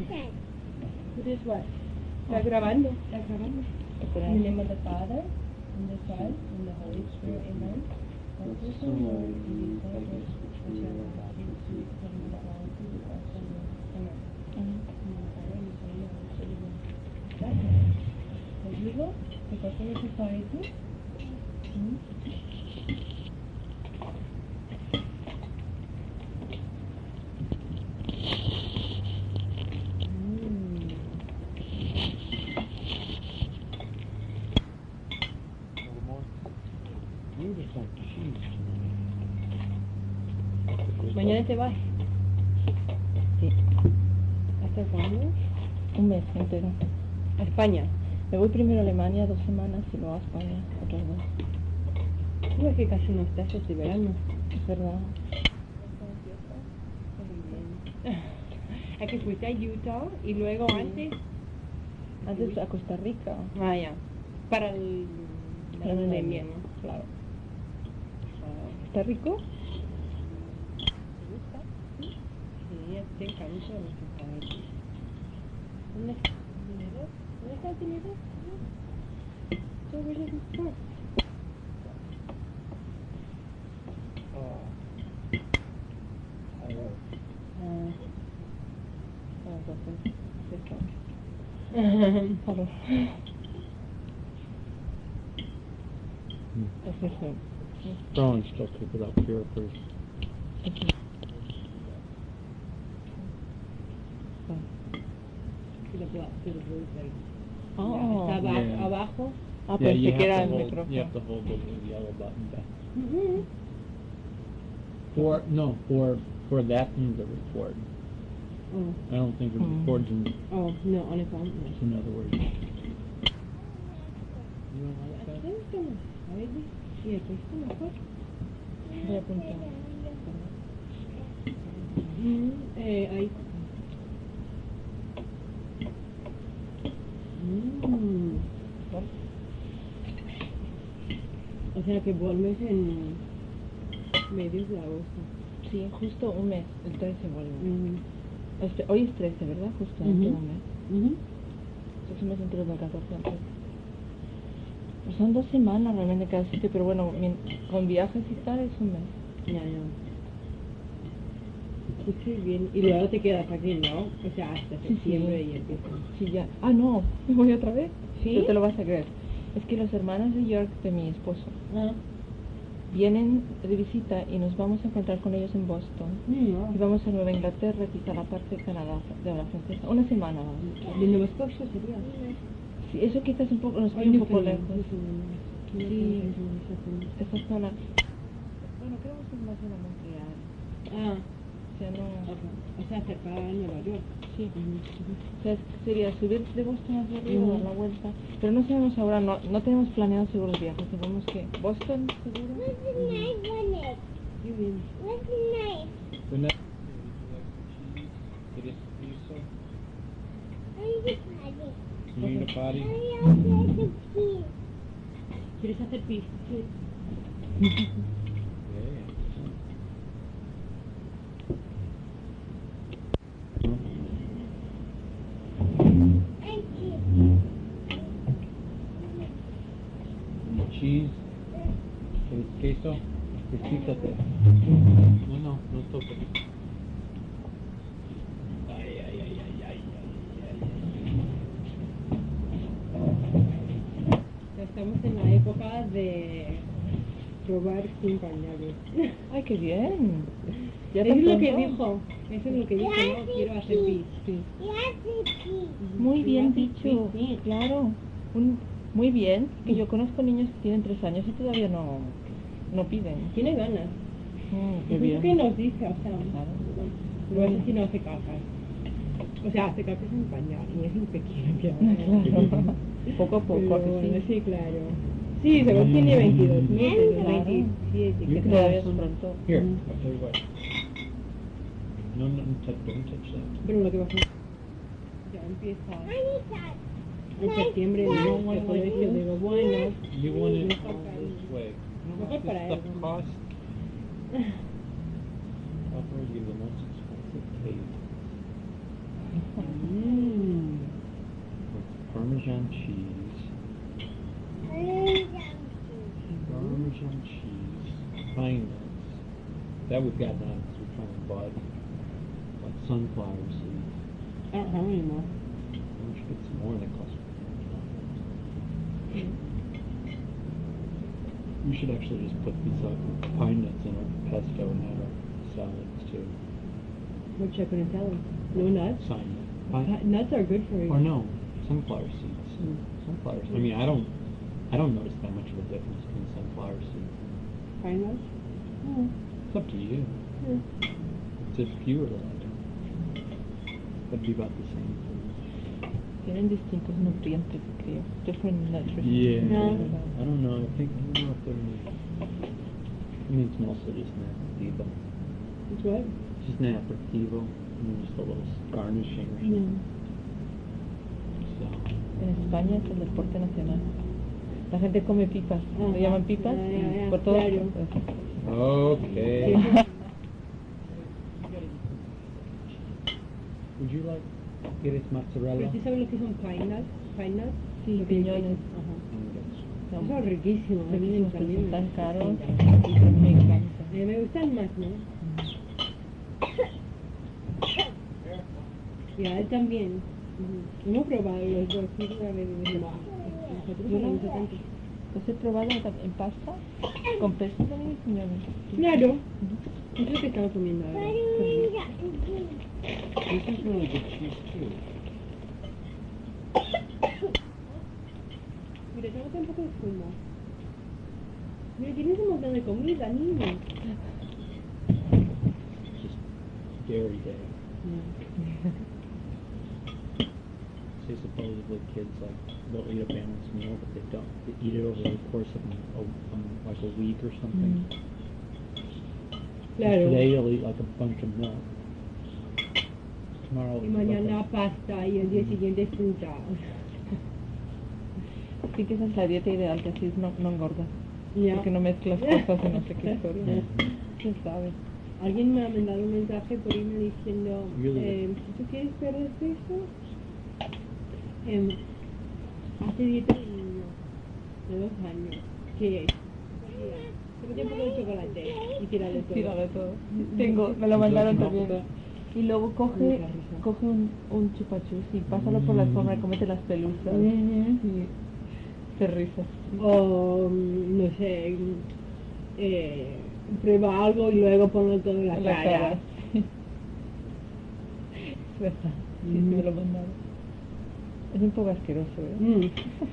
It is what? Está grabando, está grabando. In the name of the Father, and the Son, and the Holy Spirit, amen. Conmigo, the Catholic Society. ¿Mañana te vas? Sí. ¿Hasta cuándo? Un mes entero. ¿A España? Me voy primero a Alemania 2 semanas y luego a España otras 2. No, es que casi no estás este verano. Es verdad. ¿A que fuiste a Utah y luego antes? Antes a Costa Rica. Ah, ya. Para el Para de el invierno. Claro. ¿Está rico? Sí, te encanta los chocolate. ¿Dónde está el dinero? ¿Dónde está el dinero? So where does it go? Hello. Es eso. Throwing stuff, keep it up here first. To the black, to the blue thing. Oh. Está Yeah. abajo. Ah, Yeah, you pensé que era have el to hold. micrófono. You have to hold the yellow button back. Mm-hmm. For that thing to record. Oh. I don't think it records in. Oh, no, on its own. No. In other words. You don't like I that? think it's gonna maybe. Yeah, it's gonna put. Voy a apuntar. Ahí. O sea que vuelves en medios de agosto. Sí, justo un mes. El 13 vuelvo. Mm-hmm. Hoy es 13, ¿verdad? Justo Ujú. dentro de un mes. Mm-hmm. Es un mes entero del 14 al 13. Pues son 2 semanas realmente cada sitio, pero bueno, con viajes y tal es un mes. Ya. Pues sí, bien. Y luego te quedas aquí, ¿no? O sea, hasta Sí, septiembre sí. y empiezas. Sí, ya. Ah, no, me voy otra vez. ¿Sí? No te lo vas a creer. Es que los hermanos de York, de mi esposo, Ah. vienen de visita y nos vamos a encontrar con ellos en Boston. Y vamos a Nueva Inglaterra, quizá la parte de Canadá, de habla francesa. Una semana vamos. ¿De Nueva Escocia sería? Sí, eso quizás un poco, nos pilla un poco lejos. Sí, esta zona. Bueno, queremos ir más a Montreal. Ah. O sea, no... O sea, cerca de Nueva York. Sí. O sea, sería subir de Boston hacia arriba, dar la vuelta. Pero no sabemos ahora, no tenemos planeado seguro el viaje. Sabemos que Boston, seguro. Qué bien. The next. Would you like some cheese? ¿Quieres piso? You need a potty? ¿Quieres hacer pis? Cheese. ¿Quieres queso? Fíjate. No toques. Estamos en la época de probar sin pañales. ¡Ay, qué bien! ¿Ya Eso tan es lo que pronto? dijo. Eso es lo que dijo, ¿no? Quiero hacer pis. Sí. Muy bien Sí, dicho, sí. claro. Muy bien, que yo conozco niños que tienen 3 años y todavía no piden. Tiene ganas. Qué Es bien. lo que nos dice, o sea, Claro. no sé si no hace caca. O sea, hace caca sin pañal y es un pequeño. Claro. Poco a poco, Pero, sí. sí, claro. Sí, según tiene 22 meses, Claro. 27, You que can todavía es have some. pronto. Here, I'll tell you what. No, don't touch that. Pero lo que va a hacer ya empieza en septiembre el colegio, digo, bueno, You want it Mejor all para this mí. way. You know Mejor what para this él, stuff ¿no? costs? I'll probably give you the most expensive cake. Parmesan cheese. Parmesan cheese. Pine nuts. That we've got now because we're trying to buy like sunflower seeds. I don't have any more. We should get some more that cost. We should actually just put these pine nuts in our pesto and have our salads too. What should I put in salad? No nuts? Nuts are good for you. Or no, sunflower seeds. Mm. Sunflower seeds. I mean, I don't notice that much of a difference between sunflower seeds. Pine nuts? Mm. It's up to you. Mm. It's if you were like it. That'd be about the same. Tienen distintos nutrientes, creo. Different nutrients. Yeah. No. I don't know. I don't know if they're. I mean, it's mostly just an aperitivo. It's what? Just an aperitivo. And then just a little garnishing or something. So. En España es el deporte nacional. La gente come pipas. ¿Lo Ajá. llaman pipas? Ya, Por todo. claro. Okay. Would you like ¿quieres mozzarella? ¿Pero tú sabes lo que son pine nuts? Pine nuts? Sí, Lo que piñones. Ajá. Son Son riquísimos. A mí me riquísimos, pero encantan. son tan caros. Y me encantan. Me gustan más, ¿no? Y a él también. No he probado los dos. Sí, una vez y dije, "Buah, nosotros no nos gusta tanto". Los he probado en pasta, con pesto también y piñones. Claro. Es lo que estamos comiendo ahora. This is really good cheese too. Mira, tengo un poco de zumo. Mira, tienes un montón de comida, niño. Just dairy day. Say supposedly kids they'll eat a balanced meal, but they don't. They eat it over the course of like a week or something. Claro. Today you'll eat like a bunch of milk. Tomorrow. Y mañana pasta y el día siguiente fruta. Sí que esa es la dieta ideal, que así no engordas. Ya. Porque no mezclas cosas y no sé qué historia. Yeah. ¿Quién sabe? Alguien me ha mandado un mensaje por email diciendo, Really? si tú quieres perder peso, hace dieta de niño de 2 años. ¿Qué es? Tómate un poco de chocolate y tírale todo. Tírale todo. Tengo, me lo mandaron Entonces, también. no, Y luego coge Mucha risa. un chupachus y pásalo por la alfombra y cómete las pelusas. Y te risas. O, no sé, prueba algo y luego ponlo todo en la En la cara. cara. Es verdad. Sí, me lo mandaron. Es un poco asqueroso, ¿eh? Mm.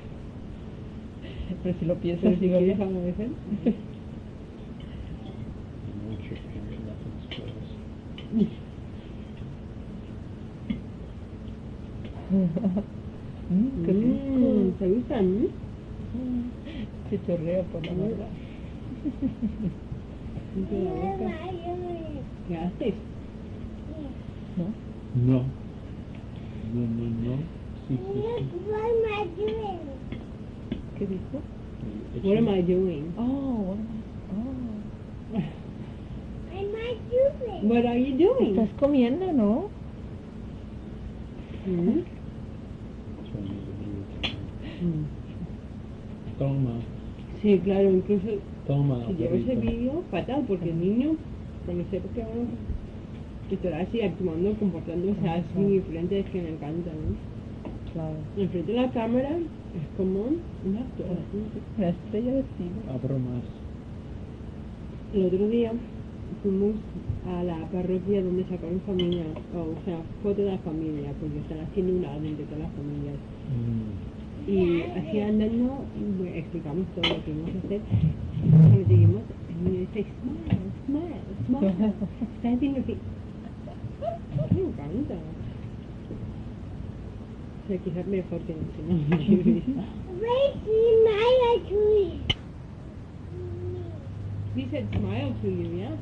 Pero si lo piensas, Pero si digo, quieres algo de eso. Once your parent, nothing's close. Qué rico. ¿Te gustan? Se chorrea por la boca. Entre la boca. ¿Qué haces? ¿No? No. No. Sí, sí, sí. ¿Qué dijo? What am I doing? Oh, What are you doing? estás comiendo, ¿no? Mm. Mm. Toma. Sí, claro, incluso Toma. si llevo ese perrito. vídeo, fatal, porque el niño, cuando sepa que estará así actuando, comportándose así, frente es que me encanta, ¿no? Claro. Enfrente de la cámara es como un actor. Una estrella de cine. Abro más. El otro día fuimos a la parroquia donde sacaron familia, o sea, foto de la familia, porque están haciendo un álbum de todas las familias. Y así andando, bueno, explicamos todo lo que íbamos a hacer. Cuando seguimos, el niño dice, smile. Está haciendo así. Me encanta. O sea, quizás mejor que no. He said smile to you, yeah?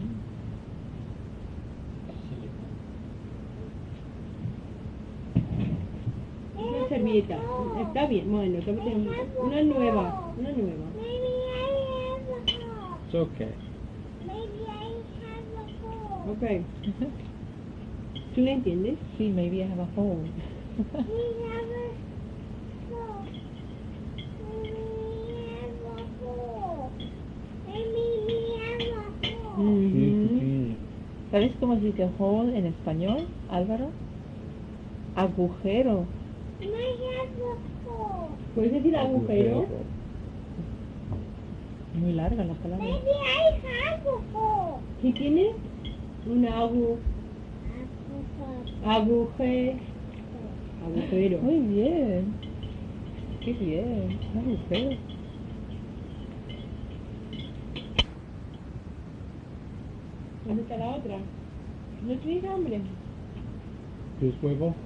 Una servilleta. Está bien, bueno, tómate una nueva. It's okay. Ok. ¿Tú le entiendes? Sí, maybe I have a hole. Ujú. ¿Sabes cómo se dice hole en español, Álvaro? Agujero. ¿Puedes decir agujero? Muy larga la palabra. ¿Qué tiene? Un agujero. Muy bien. Qué bien. Agujero. ¿Dónde está la otra? ¿No tienes hambre? ¿Quieres huevo?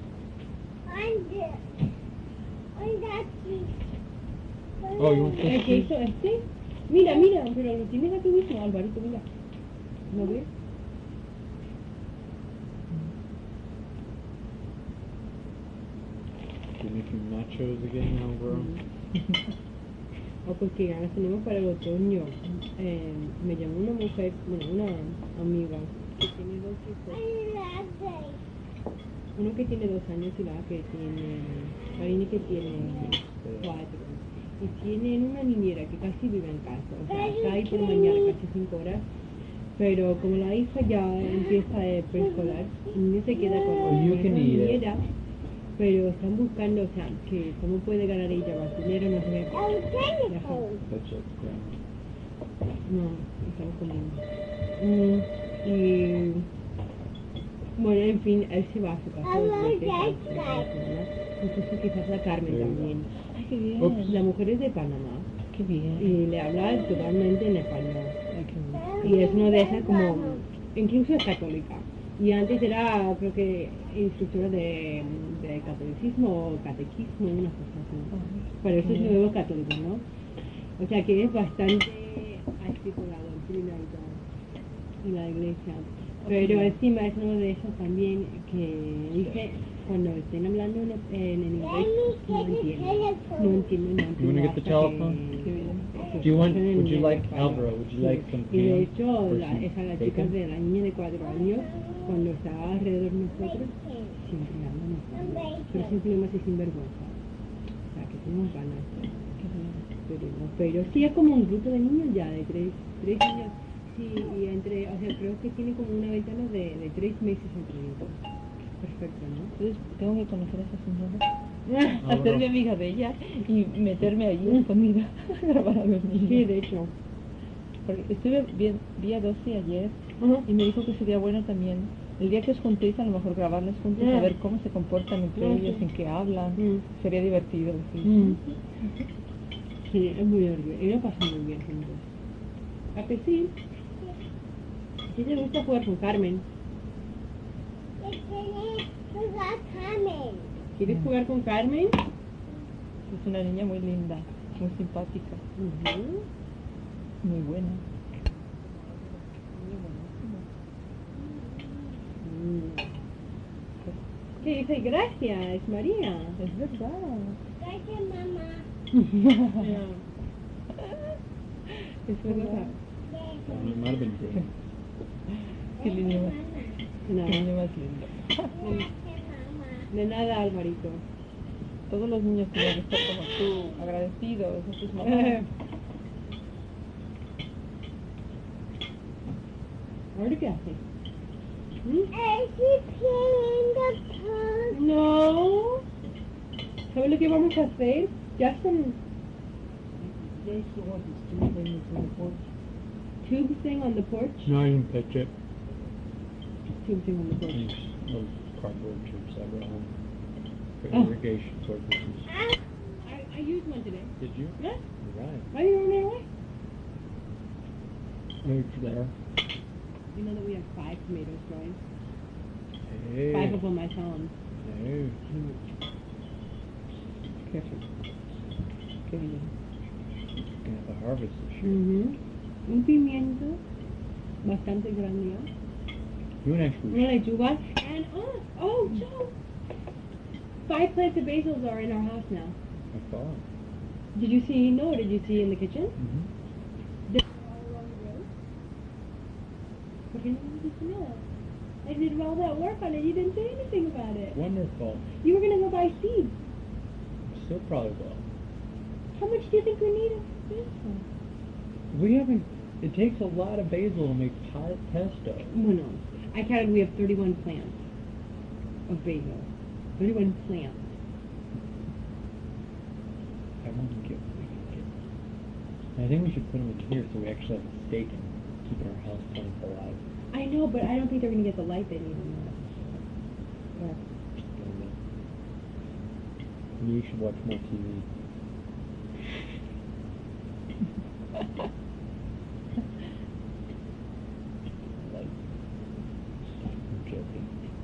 Oh, you want ¿El this? queso este? Mira, mira, pero lo tienes aquí mismo, Alvarito, mira. ¿No ves? You're making nachos again now, bro? O porque ganas tenemos para el otoño. Me llamó una mujer, bueno, una amiga que tiene dos hijos. Uno que tiene 2 años y la que tiene, Marina que tiene 4. Y tienen una niñera que casi vive en casa, o sea, está ahí por mañana casi 5 horas. Pero como la hija ya empieza de preescolar, el niño se queda con You esa can eat it. niñera. Pero están buscando, o sea, que cómo puede ganar ella más dinero, no sé qué. That's it, yeah. No, estamos comiendo. Y bueno, en fin, él se va a su casa desde Texas, ¿no? Entonces quizás la Carmen también. Ay, qué bien. Ups. La mujer es de Panamá Qué bien. y le habla totalmente en español. Ay, qué bien. Y es una de esas como, incluso es católica. Y antes era, creo que, instructora de catolicismo o catequismo, una cosa así. Pero eso es nuevo católico, ¿no? O sea que es bastante articulado en primera y la iglesia. Pero encima es uno de esos también que dice, cuando estén hablando en inglés, no entienden. You wanna get the telephone? Do you want, would you like, Alvaro, would you like some Y de ham hecho, or la chica bacon? de la niña de 4 años, cuando estaba alrededor de nosotros, siempre habla en español. Pero siempre más es sinvergüenza. O sea, que tenemos ganas. Pero sí es como un grupo de niños ya, de 3 niños. Sí, y entre, o sea, creo que tiene como una ventana de 3 meses entre ellos. Perfecto, ¿no? Entonces tengo que conocer a esa señora, hacerme amiga de ella y meterme allí escondida a grabar a los niños. Sí, de hecho. Porque estuve vi a Dosi ayer Ajá. y me dijo que sería bueno también el día que os juntéis a lo mejor grabarlos juntos, a ver cómo se comportan entre ellos, en qué hablan. Sería divertido. Sí. Sí, es muy divertido. Ellos pasan muy bien juntos. ¿A que sí? ¿Sí te gusta jugar con Carmen? ¿Quieres jugar con Carmen? Es una niña muy linda, muy simpática, muy buena. ¿Qué dice? Gracias, María. Es verdad. Es verdad. It might have been good. Qué lindo más. Nada. Qué niño más lindo. De nada, Alvarito. Todos los niños tienen que estar como tú, agradecidos a sus mamás. ¿Ahora qué hace? No. ¿Sabes lo que vamos a hacer? Ya son... Tube thing on the porch? No, I didn't pitch it. Tube thing on the porch. Thanks. Those cardboard tubes I brought home for Oh. irrigation purposes. I used one today. Did you? Yeah. Right. Why are you throwing it away? It's there. You know that we have 5 tomatoes growing? Hey. 5 of them I found. Hey. Qué rico. Qué bien. Gonna have a harvest this year. Un pimiento bastante grande, ¿eh? You and actually Una lechuga. And, oh, Joe! 5 plants of basils are in our house now. I thought. Did you see, no, did you see in the kitchen? Mm-hmm. They're all along the road. ¿Por qué no me dijiste nada? I did all that work on it, you didn't say anything about it. Wonderful. You were gonna go buy seeds. still probably will. How much do you think we need of basil? We haven't. It takes a lot of basil to make pesto. Bueno, I counted we have 31 plants of basil. 31 plants. I want to get. I think we should put them in here so we actually have a stake and keep our house plants alive. I know, but I don't think they're going to get the light they need in that. Maybe you should watch more TV. I'm joking.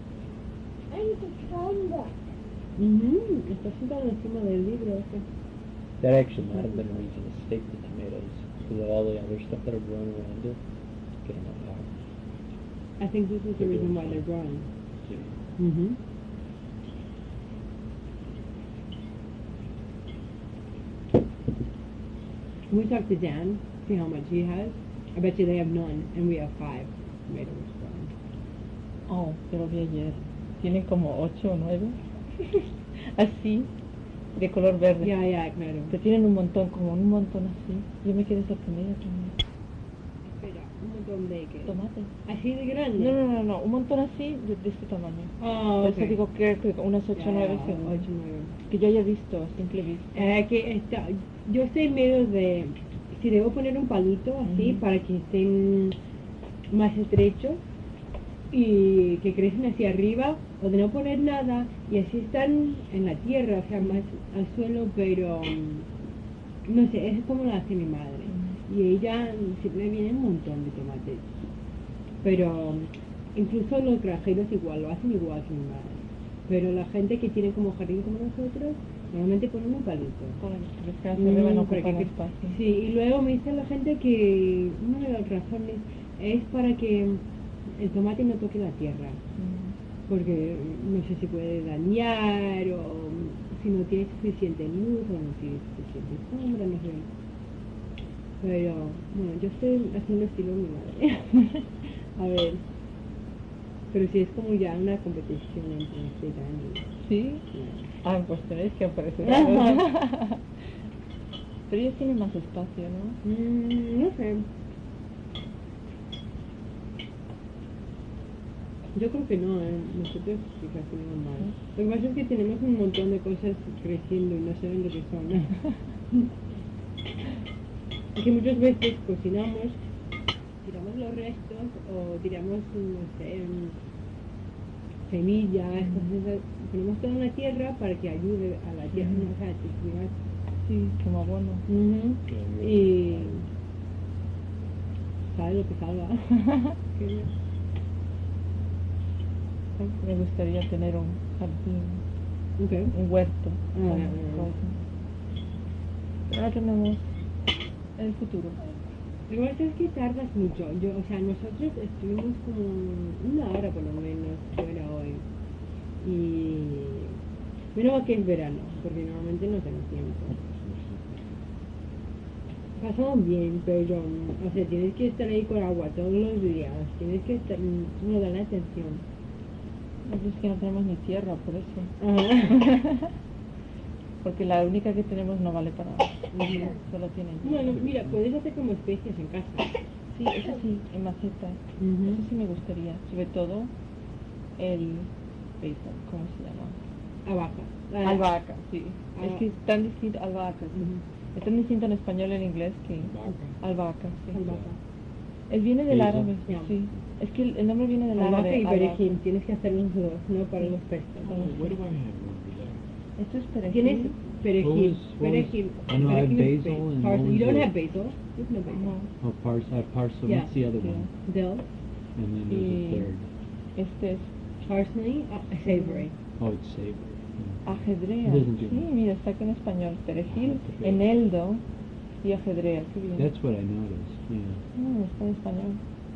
Está sentado encima del libro. That actually might have been a reason to stake the tomatoes, because of all the other stuff that are growing around it. Get them up high. I think this is the reason why they're growing. Yeah. Can we talk to Dan, see how much he has? I bet you they have none, and we have 5 tomatoes growing. Oh, yo lo vi ayer. Tienen como 8 o 9. Así, de color verde. Ya, claro. Que tienen un montón, como un montón así. Yo me quedé sorprendida también. Espera, un montón de qué? Tomate. ¿Así de grande? No, un montón así de este tamaño. Oh, Por ok. eso digo que unas 8 o 9 según. 8 9. Que yo haya visto, a simple vista. Yo estoy medio de si debo poner un palito así para que estén más estrechos y que crecen hacia arriba, o de no poner nada y así están en la tierra, o sea, más al suelo, pero no sé, es como lo hace mi madre. Y ella siempre viene un montón de tomates, pero incluso los granjeros igual, lo hacen igual que mi madre. Pero la gente que tiene como jardín como nosotros, normalmente ponen un palito. Para que crezcan hacia arriba no para ocupan que- espacio. Sí, y luego me dice la gente que una de las razones es para que el tomate no toque la tierra, porque no sé si puede dañar o si no tiene suficiente luz o no tiene suficiente sombra, no sé. Pero bueno, yo estoy haciendo estilo mi madre. A ver. Pero si es como ya una competición entre Dan y... ¿Sí? no. Ah, pues tenéis que aparecer. Ajá. Pero ellos tienen más espacio, ¿no? No sé. Yo creo que no, nosotros quizás tenemos más. Lo que pasa es que tenemos un montón de cosas creciendo y no saben lo que son. Es que muchas veces cocinamos, tiramos los restos o tiramos, no sé, semillas, cosas esas, ponemos todo en la tierra para que ayude a la tierra, o sea, que siga. Sí, como abono. Y sabe lo que salga. Qué bien. Me gustaría tener un jardín, Okay. un huerto. Ah, con ya. cosas. Pero no tenemos en el futuro. Lo que pasa es que tardas mucho. O sea, nosotros estuvimos como 1 hora por lo menos fuera hoy. Y menos mal que es verano, porque normalmente no tengo tiempo. Pasamos bien, pero, o sea, tienes que estar ahí con agua todos los días. Tienes que estar, no dan la atención. Es que no tenemos ni tierra, por eso. Ajá. Porque la única que tenemos no vale para nada. Ujú. Solo tiene Bueno, mira, puedes hacer como especies en casa. Sí, eso sí, en maceta. Eso sí me gustaría. Sobre todo el basil, ¿cómo se llama? Albahaca. Albahaca, sí. Ah. Es que es tan distinto, albahaca, sí. Ujú. Es tan distinto en español y en inglés que albahaca, sí. Albahaca. Él viene del Basil. árabe, Ya. sí. Es que el nombre viene del Albahaca árabe. y albahaca. perejil, tienes que hacer los dos, no para los peces. What do I have over there? Esto es perejil. Tienes perejil, What was- perejil. I know I have perejil is basil bas- and parsley. what You don't was have it? basil. There's no basil. No, Oh, parsley. Yeah. What's the other Yeah. one? Dill, And then there's a Y- third. este es parsley, savory. Oh, it's savory. ajedrea. Doesn't do Sí, much. mira, está aquí en español. Perejil, Ah, eneldo y ajedrea. Qué bien. That's what I noticed. Yeah. Está en español.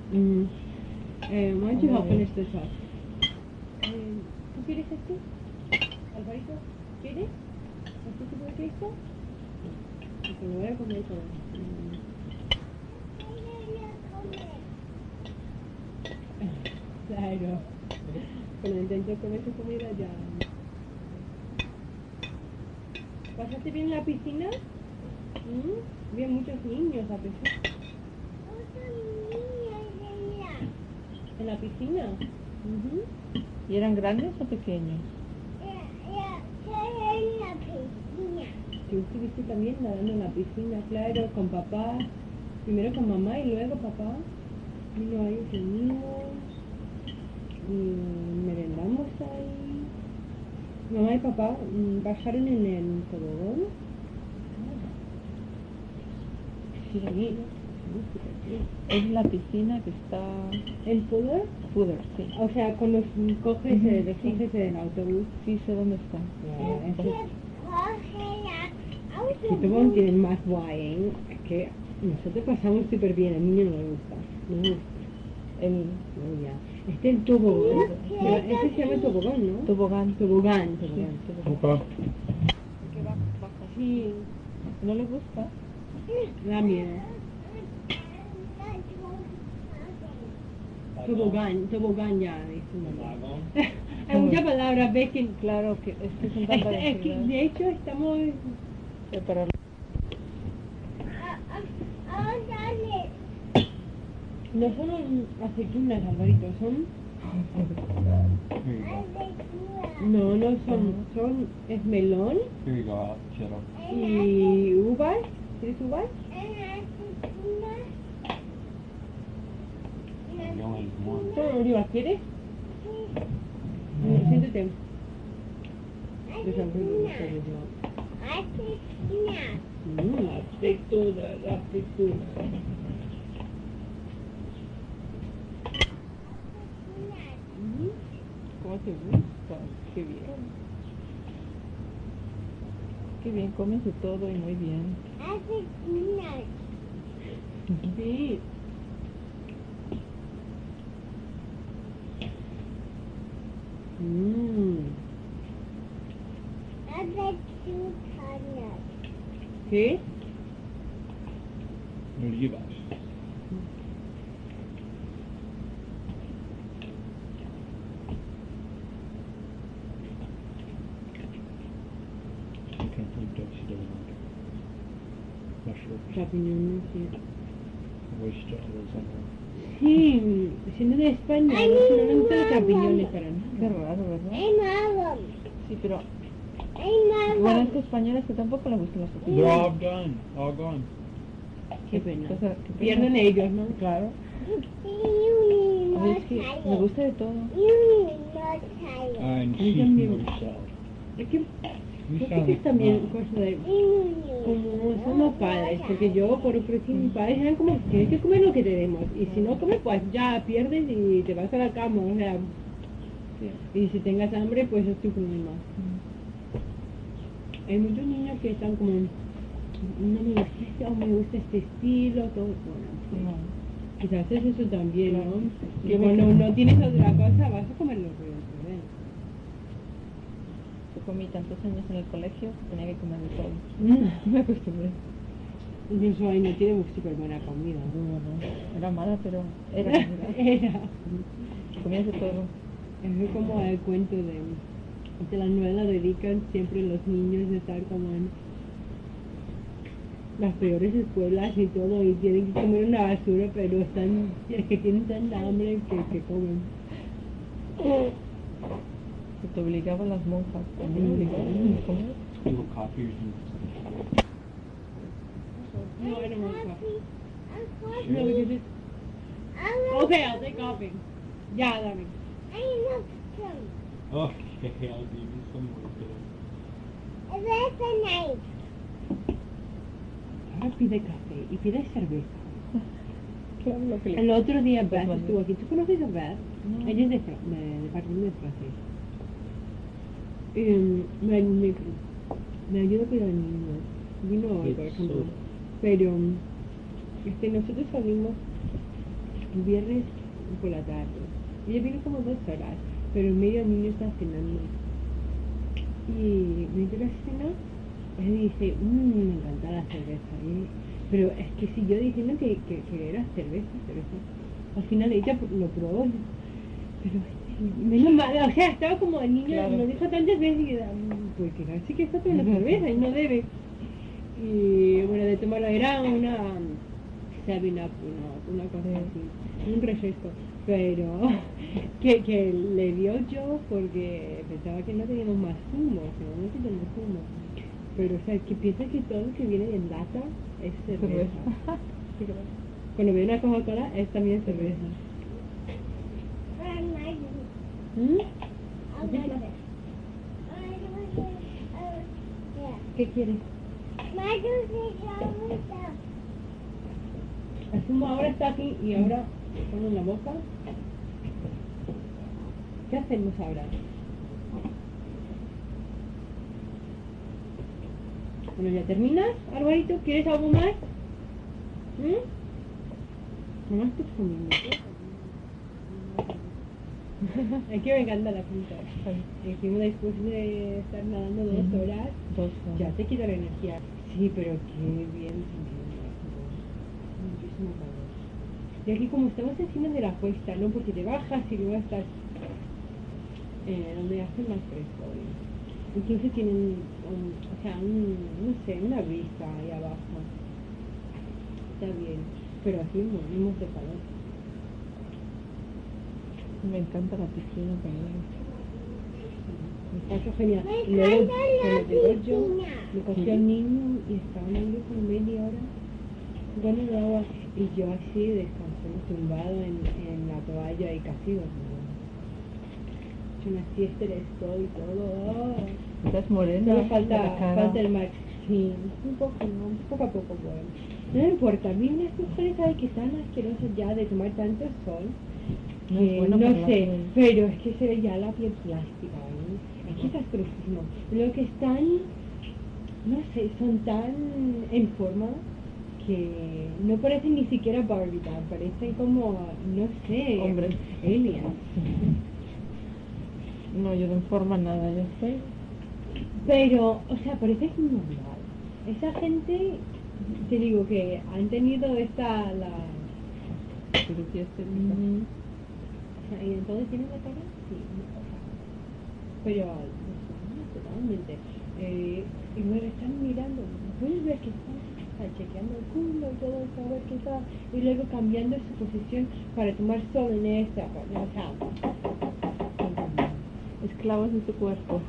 Why don't you help Okay. finish this up? ¿Tú quieres esto? Alvarito, ¿quieres? ¿Este tipo de queso? Porque lo voy a comer todo. Claro. Cuando intento comer su comida ya... ¿Pasaste bien en la piscina? Había muchos niños a pesar. ¿En la piscina? ¿Y eran grandes o pequeños? Tú estuviste también nadando en la piscina, claro, con papá. Primero con mamá y luego papá. Vino ahí, comimos y merendamos ahí. Mamá y papá bajaron en el tobogán. Sí, Es la piscina que está... ¿En Fuller? Fuller, sí. O sea, cuando coges, coges el autobús. Sí, sé dónde está. Y tobogán tiene más guay, ¿eh? Es que nosotros pasamos súper bien, a mí no me gusta. No me gusta. No, ya. Este es el tobogán. Este se llama tobogán, ¿no? Tobogán. Tobogán. Opa. Que baja. Sí, ¿No le gusta? da miedo. Tobogán ya es una. Hay muchas palabras, ves que... Claro, que es que son tan Es que parecidas. de hecho estamos... Para... No son aceitunas, Alvarito, son... No son... Es melón Here you go, Cheryl. y uvas. ¿Quieres uvas? You only need one. Son olivas, ¿quieres? Siéntate. Los Alvarito, aceituna. ¿Cómo te gusta? Qué bien. Qué bien, comes de todo y muy bien. Sí. ¿Qué? Olivas. I can't believe Dexy doesn't like mushrooms. Champiñones, sí. I wish Dexy was somewhere. Sí, siendo de España, no le gustan los champiñones para Qué nada. raro, ¿verdad? Sí, pero... Bueno, es que españoles que tampoco les gustan los They're otros. all gone. All gone. Qué pena. O sea, qué pena. Pierden ellos, ¿no? Claro. A mí es que me gusta de todo. And I she's también. yourself. Es que You creo sound que es también like cosa de como somos padres, porque yo por crecí mis padres eran como tienes que comer lo que te demos y si no comes pues ya pierdes y te vas a la cama, o sea, y si tengas hambre pues es tu problema. Hay muchos niños que están como no me gusta este o me gusta este estilo, todo bueno. Quizás es eso también, ¿no? Y cuando no tienes otra cosa vas a comer lo que te den. Yo comí tantos años en el colegio que tenía que comer de todo. Me acostumbré. Incluso ahí no tiene súper buena comida. Era mala, pero era comida. Era. Comías de todo. Es como el cuento de la novela dedican siempre los niños de estar como en las peores escuelas y todo y tienen que comer una basura pero están es que tienen tanta hambre que comen. Que te obligaban las monjas. También obligaban a comer. little coffee or something. No, I don't want coffee. No, because it's... Okay, I'll take coffee. Ya, dame. Okay, I'll give you some more today. Ahora pide café y pide cerveza. Claro, lo que le... El otro día Beth Pues, estuvo aquí. ¿Tú conoces a Beth? No. Ella es de departamento de francés. Me ayuda a cuidar niños. Vino hoy, por ejemplo. Pero nosotros salimos el viernes por la tarde. Ella vino como 2 horas, pero en medio el niño está cenando. Y mientras cena, él dice, me encanta la cerveza. Pero es que si yo diciendo que era cerveza, al final ella lo probó. Pero menos mal, o sea, estaba como el niño, Claro. lo dijo tantas veces que porque así que está tomando cerveza y no debe. Y bueno, de tomar era una 7-Up, una cosa así, un refresco, pero que le dio yo porque pensaba que no teníamos más zumo, que no tenemos zumo. Pero, o sea, que piensa que todo lo que viene en lata es cerveza. Cuando ve una Coca-Cola es también cerveza. ¿Mm? ¿Qué quieres? El zumo ahora está aquí y ahora pongo en la boca. ¿Qué hacemos ahora? Bueno, ¿ya terminas, Alvarito? ¿Quieres algo más? Mamá, estoy comiendo. Es que me encanta la fruta. Encima después de estar nadando 2 horas, ya te quita la energía. Sí, pero qué bien muchísimo calor. Y aquí como estamos encima de la cuesta, ¿no? Porque te bajas y luego estás donde hace más fresco. Incluso tienen, no sé, una vista ahí abajo. Está bien, pero aquí morimos de calor. Me encanta la piscina también. Me está genial. Y luego, cuando llegó yo, me cogió el niño y estaba medio como media hora jugando en el agua. Y yo así descansando, tumbado en la toalla y casi dormido. He hecho una siesta del sol y todo. Estás morena. Solo falta el mar. Sí, un poco, ¿no? Poco a poco voy. No me importa, a mí unas mujeres hay que están asquerosas ya de tomar tanto sol. No es bueno No para la sé, piel. pero es que se ve ya la piel plástica, ¿no? Es que es asquerosísimo. Lo que están, no sé, son tan en forma que no parecen ni siquiera Barbie, parecen como, no sé, Hombres. aliens. No, yo no en forma nada, yo estoy. Pero, o sea, parece normal. Esa gente, te digo que han tenido Cirugía estética. O sea, ¿y entonces tienen la cara? Sí, o sea, pero no, totalmente. Y luego están mirando, puedes ver que están chequeando el culo y todo eso, a ver qué tal, y luego cambiando su posición para tomar sol en esta, o sea, Esclavos de su cuerpo.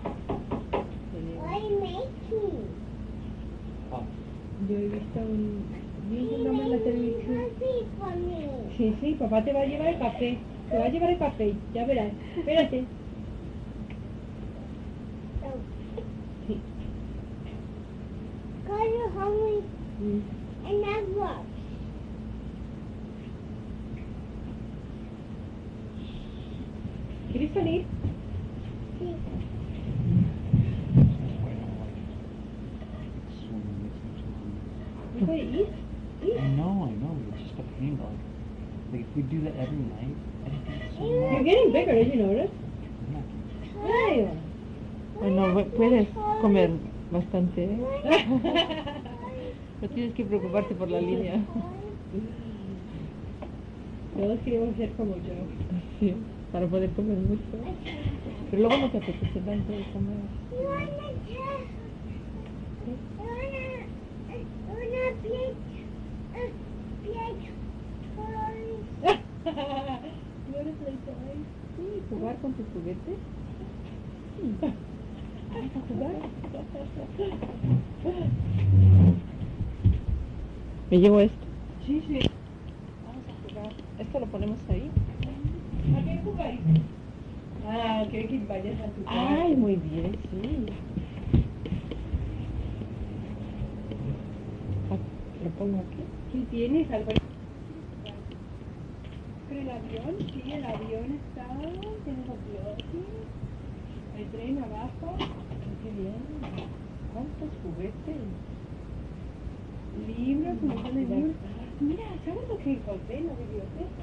yo he visto un programa en la televisión. Sí, papá te va a llevar el café. Te va a llevar el café, ya verás. Espérate. Sí. ¿Quieres salir? ¿No puede ir? I know, it's just a pain. Like if we do that every night, I just think it's so You're much. getting bigger, did you notice? Ay. Bueno, puedes comer bastante, ¿eh? No tienes que preocuparte por la línea. Todos queremos ser como yo. Sí, para poder comer mucho. Pero luego no te apetece tanto de comer. Sí, jugar con tus juguetes. ¿Vamos a jugar? Me llevo esto. Sí. Vamos a jugar. Esto lo ponemos ahí. ¿A qué jugáis? Creo que vayas a tu casa. Ay, muy bien, sí. Lo pongo aquí. ¿Qué tienes, Alberto? Pero el avión, sí, el avión está, tenemos bloques, el tren abajo. Qué bien. ¿Cuántos juguetes? Libros, un montón de libros. Mira, ¿sabes lo que encontré en la biblioteca?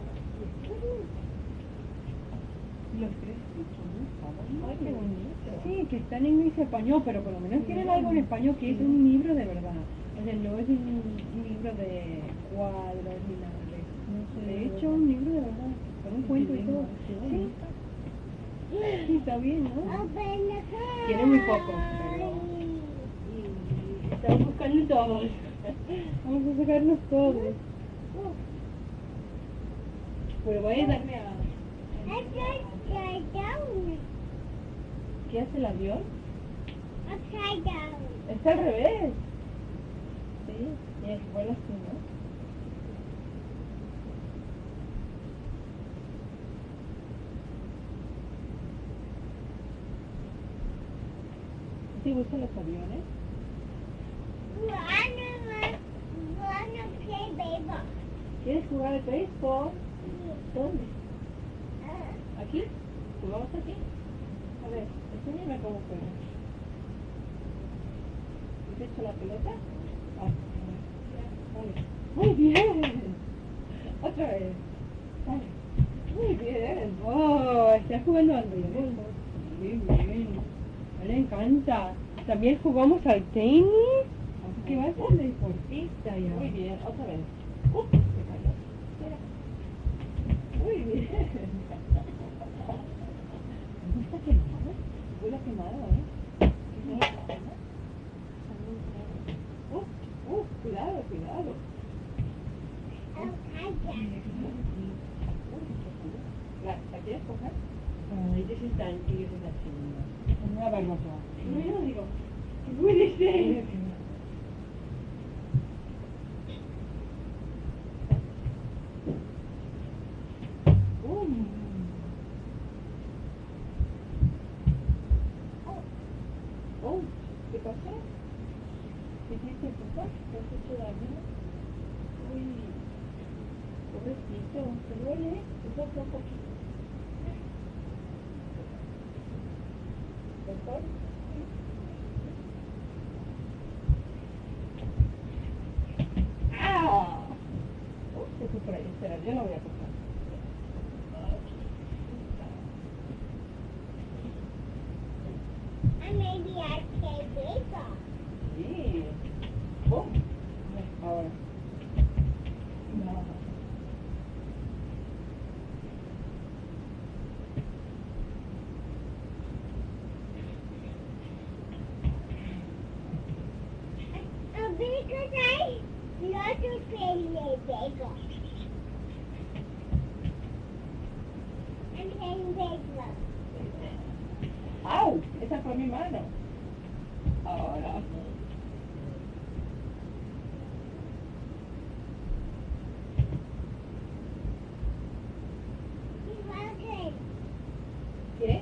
Los 3 títulos. Ay, qué bonito. Sí, que están en inglés y español, pero por lo menos tienen algo en español que es un libro de verdad. O sea, no es un libro de cuadros ni nada de eso. De hecho, un libro de verdad, con un cuento y todo. Sí, está bien, ¿no? Tiene muy poco, pero Estamos buscando todos. Vamos a sacarnos todos. Pero voy a darme a... ¿Qué hace el avión? Upside down. Está al revés. Sí, y es vuela así, ¿no? ¿Sí gustan los aviones? Wanna play baseball. ¿Quieres jugar al béisbol? ¿Dónde? ¿Aquí? ¿Jugamos aquí? A ver, enséñame cómo juegas. ¿Has hecho la pelota? Ah, vale. Muy bien. Otra vez. Vale. Muy bien. Oh, está jugando al béisbol. Muy bien. Me encanta. También jugamos al tenis. Así que vas a ser deportista ya. Muy bien. Otra vez. Se cayó. Mira. Muy bien. ¿No está quemado? Huele quemado, ¿eh? Cuidado, cuidado. ¿La quieres coger? Ellos están haciendo. Una barbacoa. No, yo no digo. ¿Qué puede ser? ¿Qué pasó? ¿Qué hiciste, papá? ¿Te has hecho daño? Uy, pobrecito, ¿te duele? ¿Te sopla un poquito? ¿Doctor? ¡Ah! Se fue por ahí, espera, yo lo voy a coger. And maybe I play baseball. Sí. Oh. Ahora. No. Because I love to play baseball. I'm playing baseball. ¡Au! Esa fue mi mano. Ahora. ¿Qué?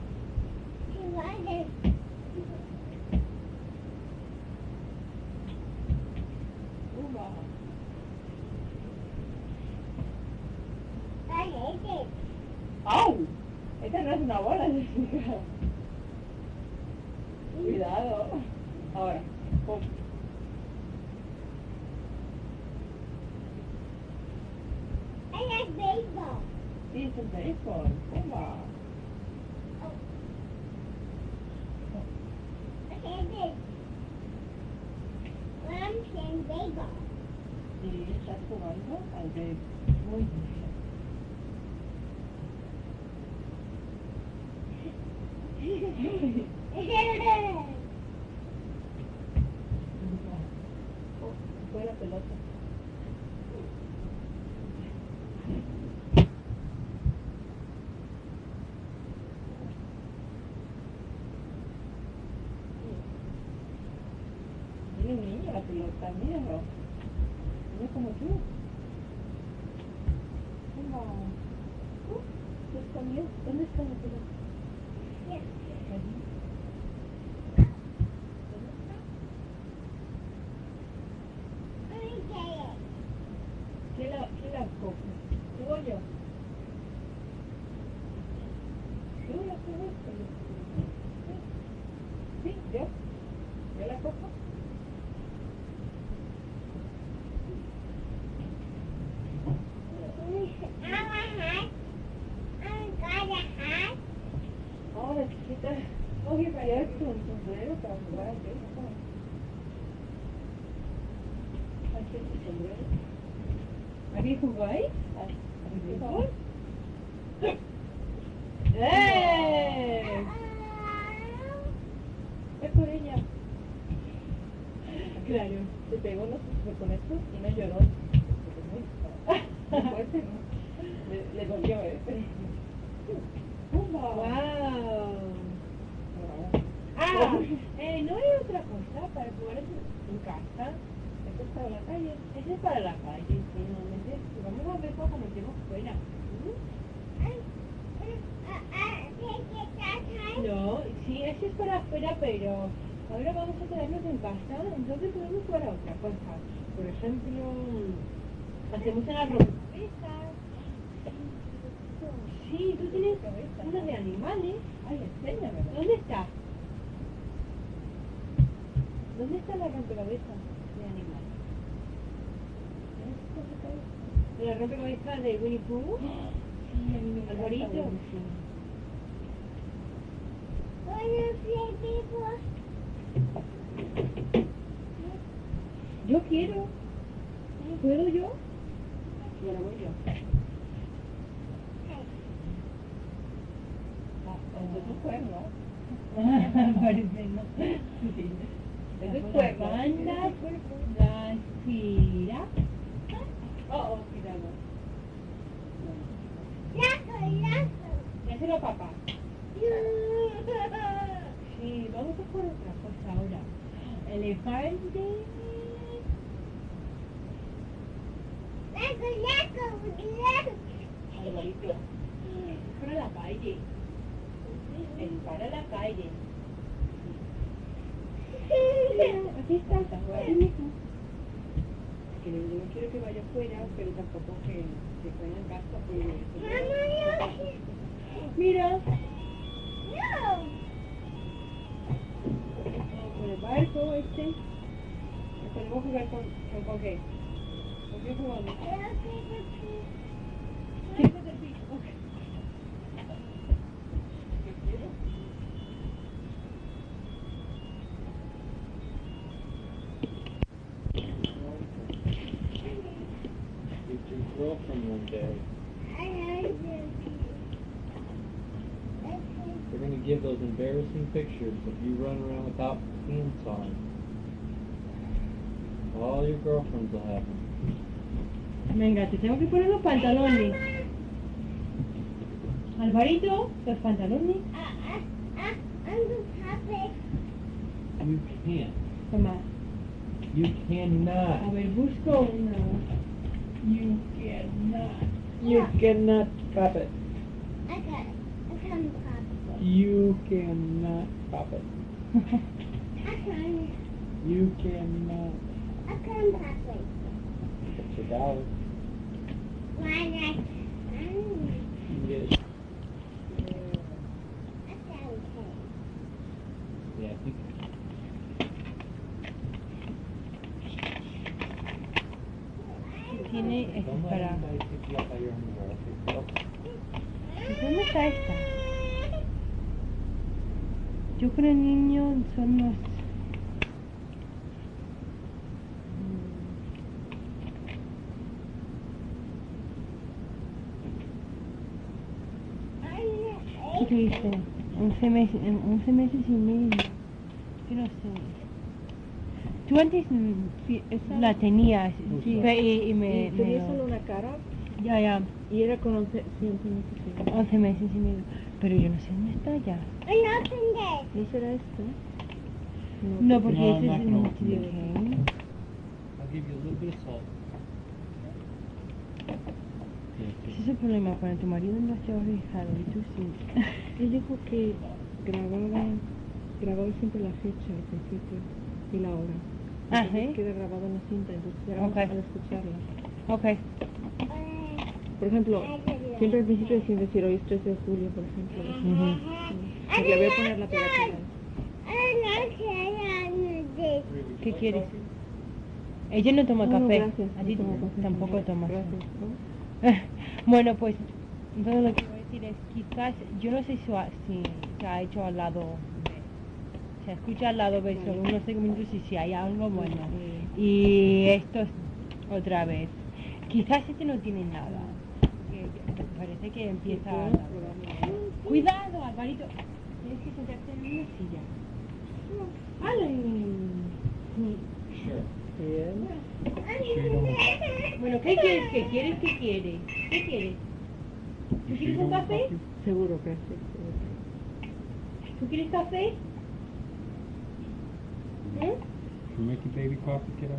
I hate it. ¡Au! Esta no es una bola, Jessica. Cuidado. Ahora. Pum. I like baseball. Sí, es el béisbol. Toma. Okay, this. When I'm playing baseball. Sí, estás jugando al béisbol. Muy bien. Fue la pelota. Tiene un niño la pelota, míralo. Niño como tú. Toma. ¿Está bien? ¿Dónde está la pelota? Yeah. Allí. Let me get it. ¿Quién la coge? ¿Tú o yo? ¿Tú la coges? Sí, yo. ¿Yo la cojo? Ahora, chiquita, coge para allá tu sombrero para jugar al béisbol. ¿Aquí es tu sombrero? ¿Aquí jugáis? ¿Al béisbol? ¡Eh! ¡Ve por ella! Claro, se pegó los ojos con esto y no lloró. Muy fuerte, ¿no? Le dolió, ¡Wow! No hay otra cosa para jugar en casa. Esto es para la calle. Ese es para la calle. Sí, normalmente vamos a ver cuando metemos fuera. No, sí, ese es para afuera, pero ahora vamos a quedarnos en casa, entonces podemos jugar a otra cosa. Por ejemplo, hacemos el rompecabezas. Sí, tú tienes uno de animales. Ay, enséñame. ¿Dónde está? ¿Dónde está la rompecabezas de animales? ¿La rompecabezas de Winnie Pooh? Sí, a mí me encanta. Alvarito. Yo quiero. ¿Puedo yo? Y ahora voy yo. Entonces es cuerno. Parece, ¿no? Eso es cuerno. Banda, la gira. Oh, cuidado. Dáselo, papá. Sí, vamos a jugar otra cosa ahora. Elefante. Alvarito. Para la calle. El para la calle. Aquí está. Aquí mismo. Que no quiero que vaya afuera, pero tampoco que vaya en casa. Porque... Mira. Con el barco este. Podemos jugar con qué. ¿Con qué jugamos? ¿Quieres hacer pico? Ok. ¿Qué quiero? With your girlfriend one day, they're going to give those embarrassing pictures of you running around without pants on. All your girlfriends will have them. Venga, te tengo que poner los pantalones. Alvarito, los pantalones. You can't. Toma. You cannot. A ver, busco una. You cannot. You cannot pop it. You cannot pop it. You cannot. It's your dollar. You can get it. Yeah, I think. Tiene Don't let para. anybody pick you up by your underwear. Okay? ¿Dónde está esta? Yo con el niño son los... ¿Qué te dice? 11 meses y medio. Yo no sé. Tú antes la tenías, sí, y me... Tenía solo una cara Ya. y era con 11 meses. 11 meses y medio. Pero yo no sé dónde está ya. ¿Y será esto? No, porque No, ese I'm es not gonna el open it. okay. I'll give you a little bit of salt. Ese es el problema cuando tu marido no se ha dejado y tú sí. Él dijo que grababa siempre la fecha al principio y la hora. Ah, Entonces ¿eh? queda grabado en la cinta, entonces ahora Ok. al escucharla. Ok. Por ejemplo, siempre al principio decimos decir hoy es 3 de julio, por ejemplo. Ujú. Porque le voy a poner la pegatina. ¿Qué quieres? Ella no toma No, no, café. gracias, A ti no tomo café. tampoco tomas. Gracias. Bueno, pues entonces lo que voy a decir es quizás, yo no sé si se ha hecho al lado B. Se escucha al lado B solo unos 5 minutos y si hay algo bueno. Y esto es otra vez. Quizás este no tiene nada. Porque parece que empieza a... Cuidado, Alvarito. Tienes que sentarte en una silla. ¡Ale! Sure. Bien. Bueno, ¿qué quieres? ¿Qué quieres? ¿Qué quieres? ¿Qué quieres? ¿Tú quieres un café? Seguro que sí. ¿Tú quieres café? ¿Eh? Can we make you baby coffee, kiddo?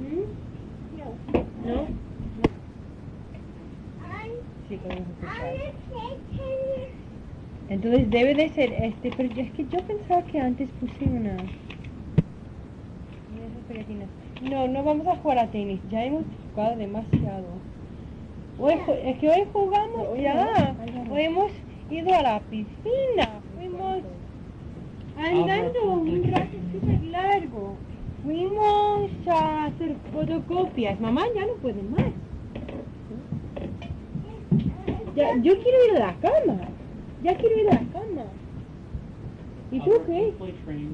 ¿No? Sí, podemos escuchar. I'm Entonces debe de ser pero es que yo pensaba que antes puse una... Mira esas pegatinas. No, no vamos a jugar a tenis, ya hemos jugado demasiado. Es que hoy jugamos Hoy ya, no. hoy hemos ido a la piscina, fuimos andando un rato súper largo, fuimos a hacer fotocopias, mamá ya no puede más. Ya, yo quiero ir a la cama, ya quiero ir a la cama. ¿Y tú qué? Play trains.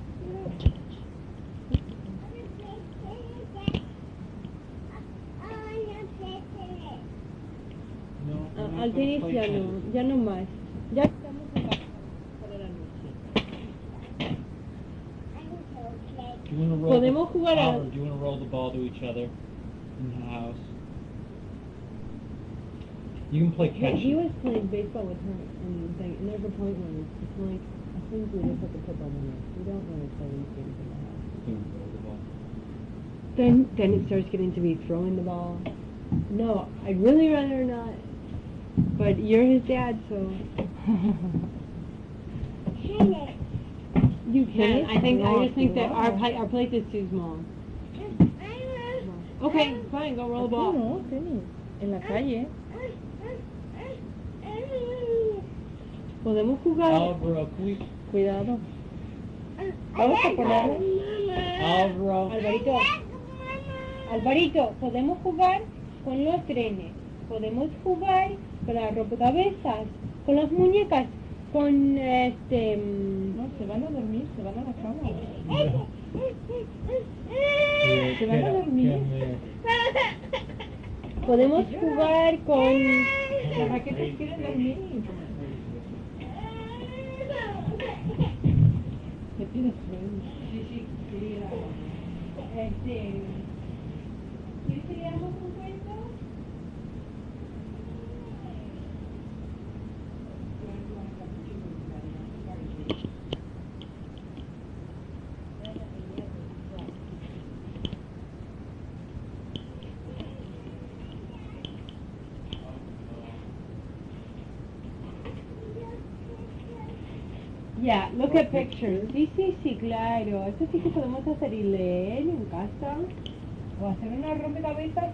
No. Al tenis ya no más. Ya estamos en casa para la noche. Do you wanna roll Podemos jugar a... Albert, do you want to roll the ball to each other in the house? You can play catch. He was playing baseball with her and there's a point when it's like, I think we just have to put them in it. We don't really play these games in the house. You can roll the ball. Then it starts getting to be throwing the ball. No, I'd really rather not. But you're his dad, so you can. I just think that our place is too small. Okay, fine, go roll the ball. No, tenis. En la calle. Podemos jugar. Alvaro, can we... Cuidado. Vamos a ponerlo. Alvaro. Alvarito, podemos jugar con los trenes, podemos jugar con las rompecabezas, con las muñecas, con No, se van a dormir, se van a la cama. Se van a dormir. podemos jugar con... Las raquetas quieren dormir. ¿Qué tienes sueño? Sí, quería... ¿Quieres que leamos un cuento? Yeah, look at pictures. Sí, claro. Esto sí que podemos hacer y leer en casa. O hacer una rompecabezas.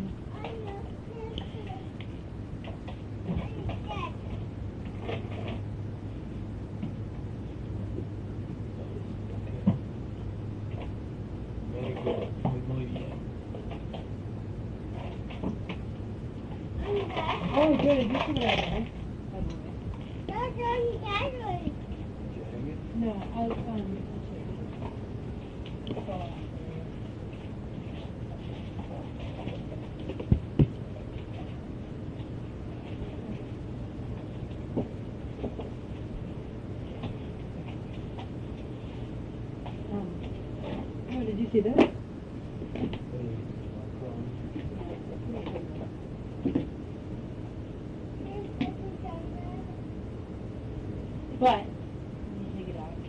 Very good. Muy bien. Oh, good. You should have No, I'll Oh, did you see that? But take it out.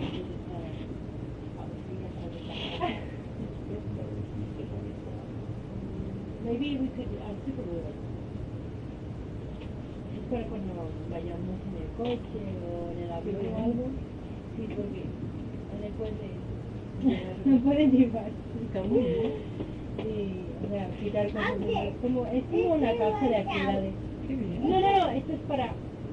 Maybe we could super glue it. Es para cuando vayamos en el coche o en el avión o algo. Sí, porque no le pueden llevar. Sí, o sea, quitar como es como una caja de actividades. No, esto es para...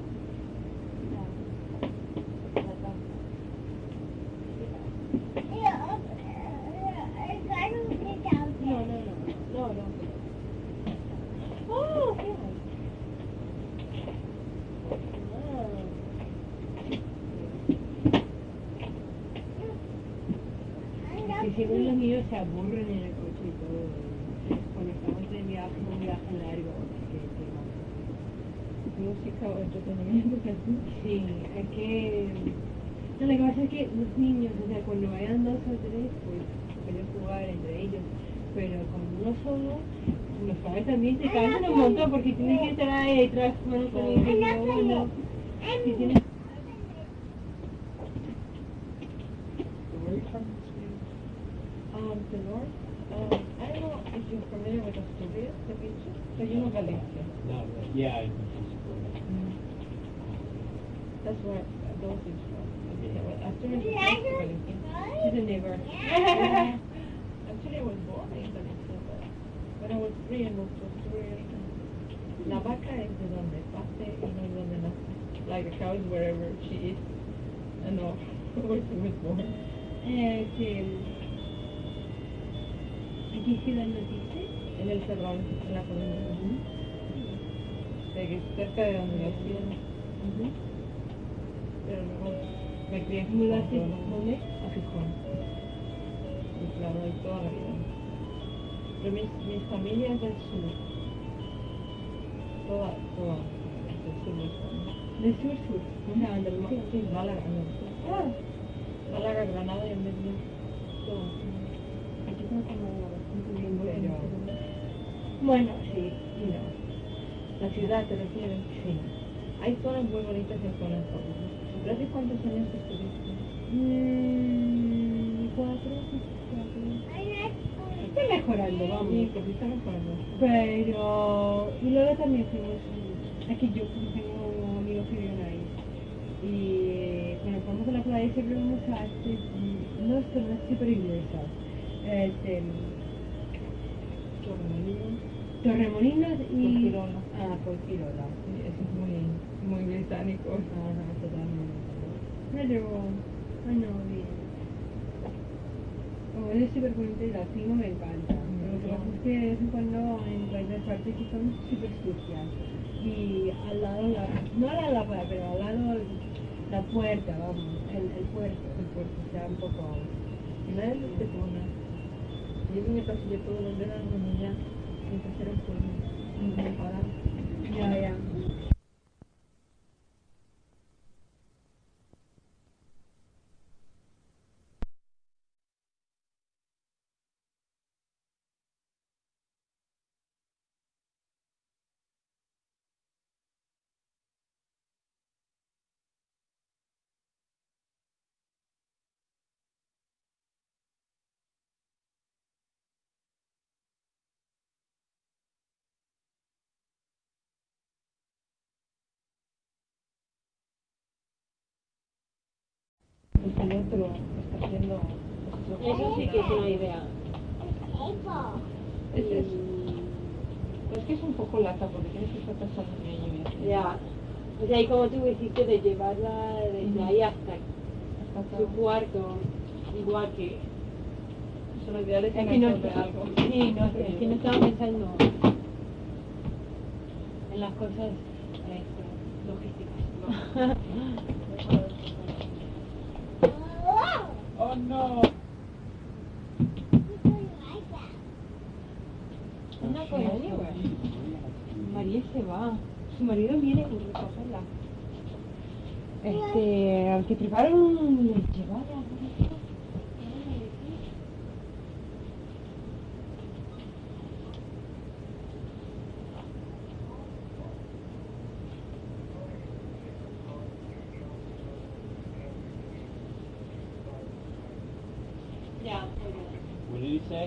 No. Oh, qué guay. Y según los niños se aburren en el coche y todo, cuando estamos de viaje, un viaje largo, Música o entretenimiento, casi. sí, es que... No, lo que pasa es que los niños, o sea, cuando vayan 2 o 3, pues pueden jugar entre ellos eso, los padres también se cansan un montón porque tienen que estar ahí detrás, bueno, con el niño, bueno, si tienes... Where are you from? The north. I don't know if you're familiar with Asturias, the beaches. So you know Galicia. No, yeah, I'm from That's where those is from. Asturias is Yeah, next to Galicia. She's a neighbor. Actually, I was born in Galicia, but when I was 3, I moved to Asturias. La vaca es de donde pase y no es donde nace. Like a cow is wherever she is. And no, where she was born. ¿En qué ciudad naciste? En el Cerrón, en la Coruña. Cerca de donde nací. Pero luego me crié en Gijón. ¿Mudaste todo, ¿no? dónde? A Gijón. Y claro, ahí toda la vida. Pero mi familia es del sur. Toda del sur de España. Del sur. O sea, Andalucía. Sí, Málaga, Andalucía. Ah, Málaga, Granada y Almería. Todo. aquí tengo como bastante bien Pero- bueno, sí, y no. ¿La ciudad te refieres? Sí. Hay zonas muy bonitas y zonas pobres. ¿Pero hace cuántos años que estuviste? 4. Estoy mejorando, vamos. Sí, porque está mejorando. Pero... Y luego también fuimos... Aquí yo tengo amigos que viven ahí. Y cuando vamos a la playa siempre vamos a dos zonas súper inglesas. Torremolinos y... Fuengirola. Fuengirola. Sí, eso es muy británico. Ajá, totalmente. Pero... Ay, no, bien. Como es súper bonito y latino me encanta. Pero lo que pasa es que de vez en cuando en varias partes que son súper sucias. Y al lado, no a la playa, pero al lado la puerta, vamos, el puerto, está un poco... Y nadie los perdona. Y eso me pasó todos los veranos cuando ya empezaron por parar. Ya. El otro está haciendo... Eso sí que es una idea. Es eso. Pero es que es un poco lata porque tienes que estar pensando en ello y así. Ya. O sea, y como tú dijiste de llevarla desde ahí hasta Hasta su acá. cuarto, igual que... Eso lo ideal es Es que no, resolver algo. sí, no, es que no estaba pensando en las cosas logísticas. Oh no! Anda con ella, María se va. Su marido viene a recogerla. Que prepara un leche, vaya. Ya, What did he say?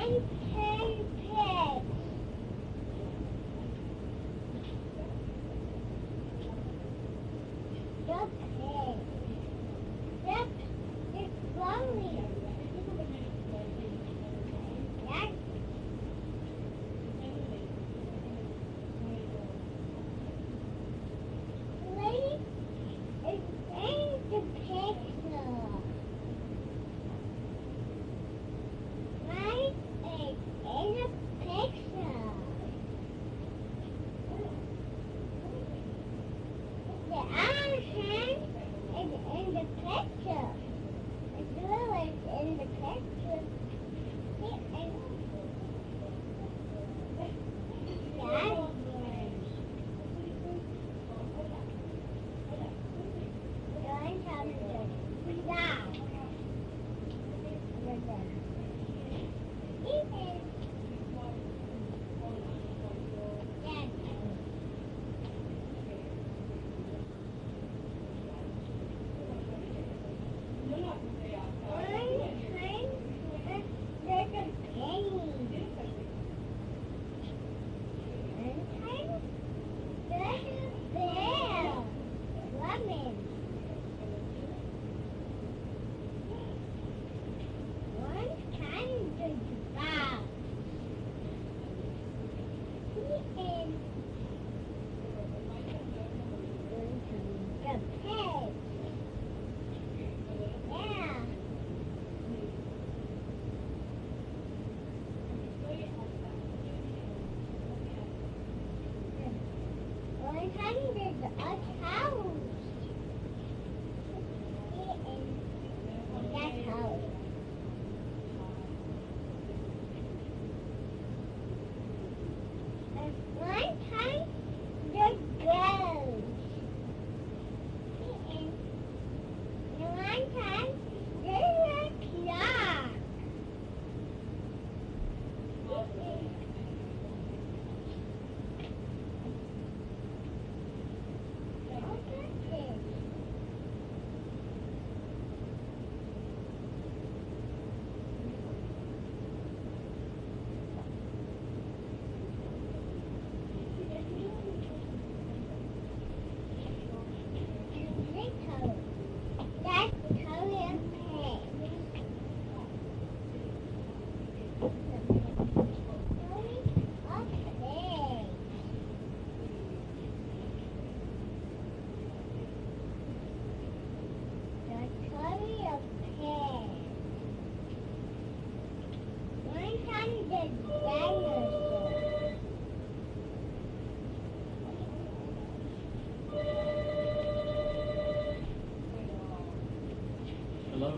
Hello.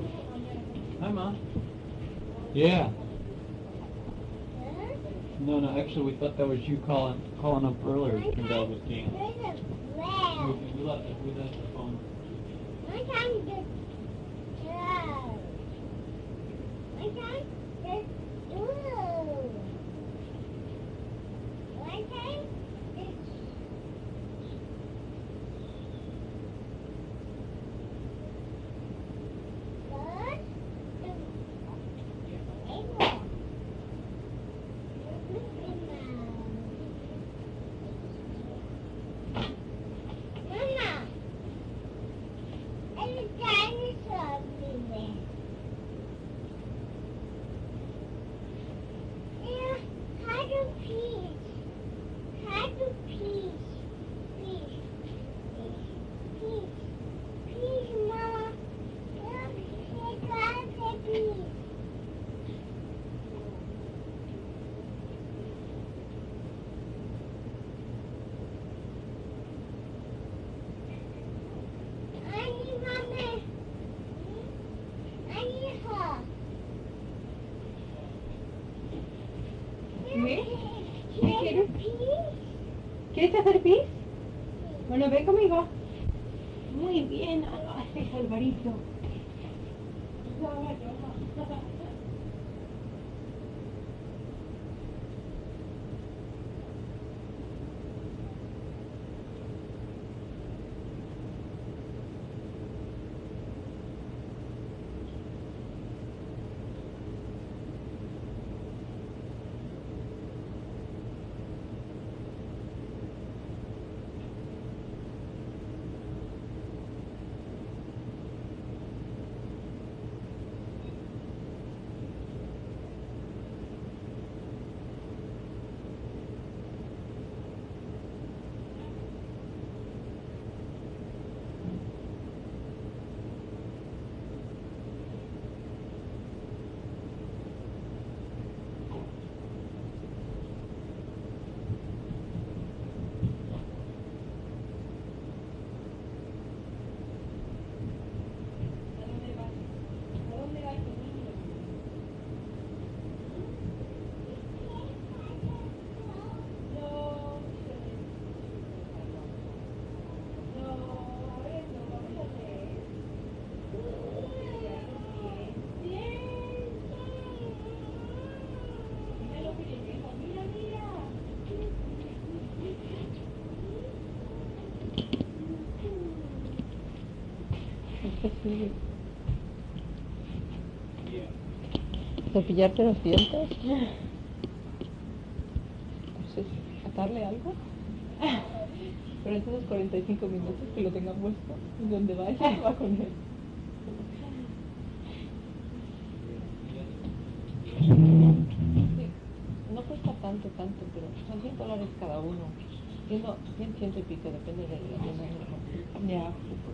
Hi, Mom. Yeah. No, actually, we thought that was you calling up earlier. It turned out it was Dan. We left the phone. ¿Quieres hacer pis? Bueno, ven conmigo. Muy bien, haces Alvarito. Sí. Cepillarte los dientes. Entonces, atarle algo. Pero entonces 45 minutos que lo tenga puesto. Y donde vaya, va con él. Sí, no cuesta tanto, pero son $100 cada uno. 100 y pico, depende de la Ya.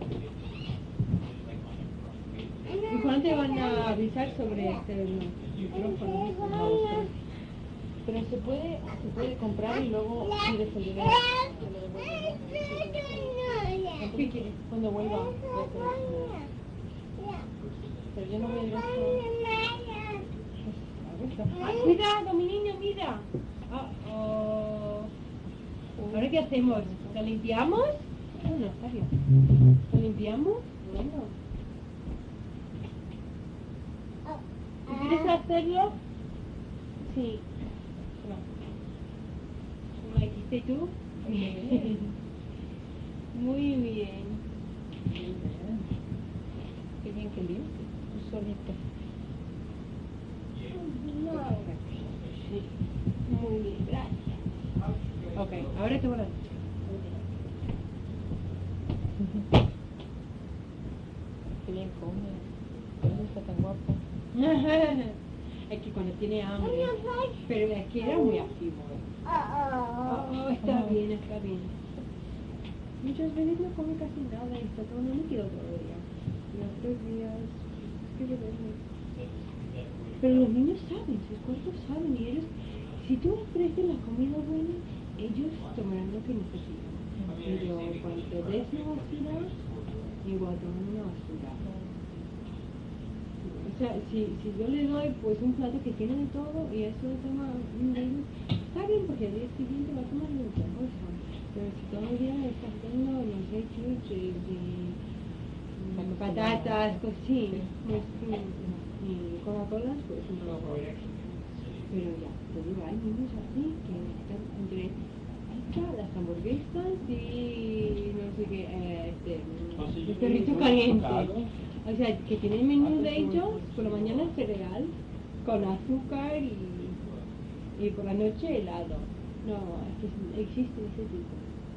¿Y cuándo te van a avisar sobre este micrófono? No lo sé. Pero se puede comprar y luego pides el dinero. Se lo devuelven, ¿no? ¿Qué quieres? Cuando vuelva. Pero yo no voy a ir ¡Ay, cuidado, mi niño, mira! ¿Ahora qué hacemos? ¿Lo limpiamos? No, está bien. ¿Lo limpiamos? Bueno. ¿Tú quieres hacerlo? Sí. No. ¿Lo hiciste tú? Bien. Muy bien. Qué bien que limpio. Tú solito. Sí. Muy bien, gracias. Ok, ahora te voy a... Qué bien come. Por eso está tan guapo. Es que cuando tiene hambre, pero es que era muy activo. Está bien, está bien. Muchas veces no come casi nada y está tomando líquido todo el día. Y otros días, es que bebemos. Pero los niños saben, sus cuerpos saben y ellos, si tú ofreces la comida buena, ellos tomarán lo que necesitan. Pero cuando des una basura, igual toman una basura. O sea, si yo le doy pues un plato que tiene de todo y eso toma un dedo, está bien porque al día siguiente va a tomar otra cosa. Pero si todo el día estás dando los hechos de patatas, pues sí, pues y Coca-Cola, pues un poco. Pero ya, te digo, hay niños así que están entre pizza, las hamburguesas y no sé qué, el perrito caliente. O sea, que tienen menú de ellos, por la mañana cereal, con azúcar y por la noche helado. No, es que existe ese tipo.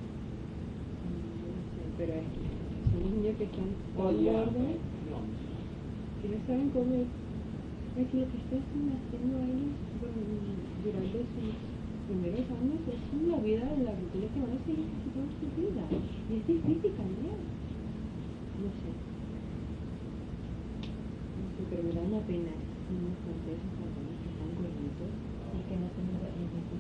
No sé, pero es que son niños que están tan gordos que no saben comer. Es que lo que están haciendo ellos durante sus primeros años es una vida en la rutina que van a seguir casi toda su vida. Y es difícil cambiar. No sé. Pero me da una pena unos franceses japoneses que están gorditos Y que no tienen la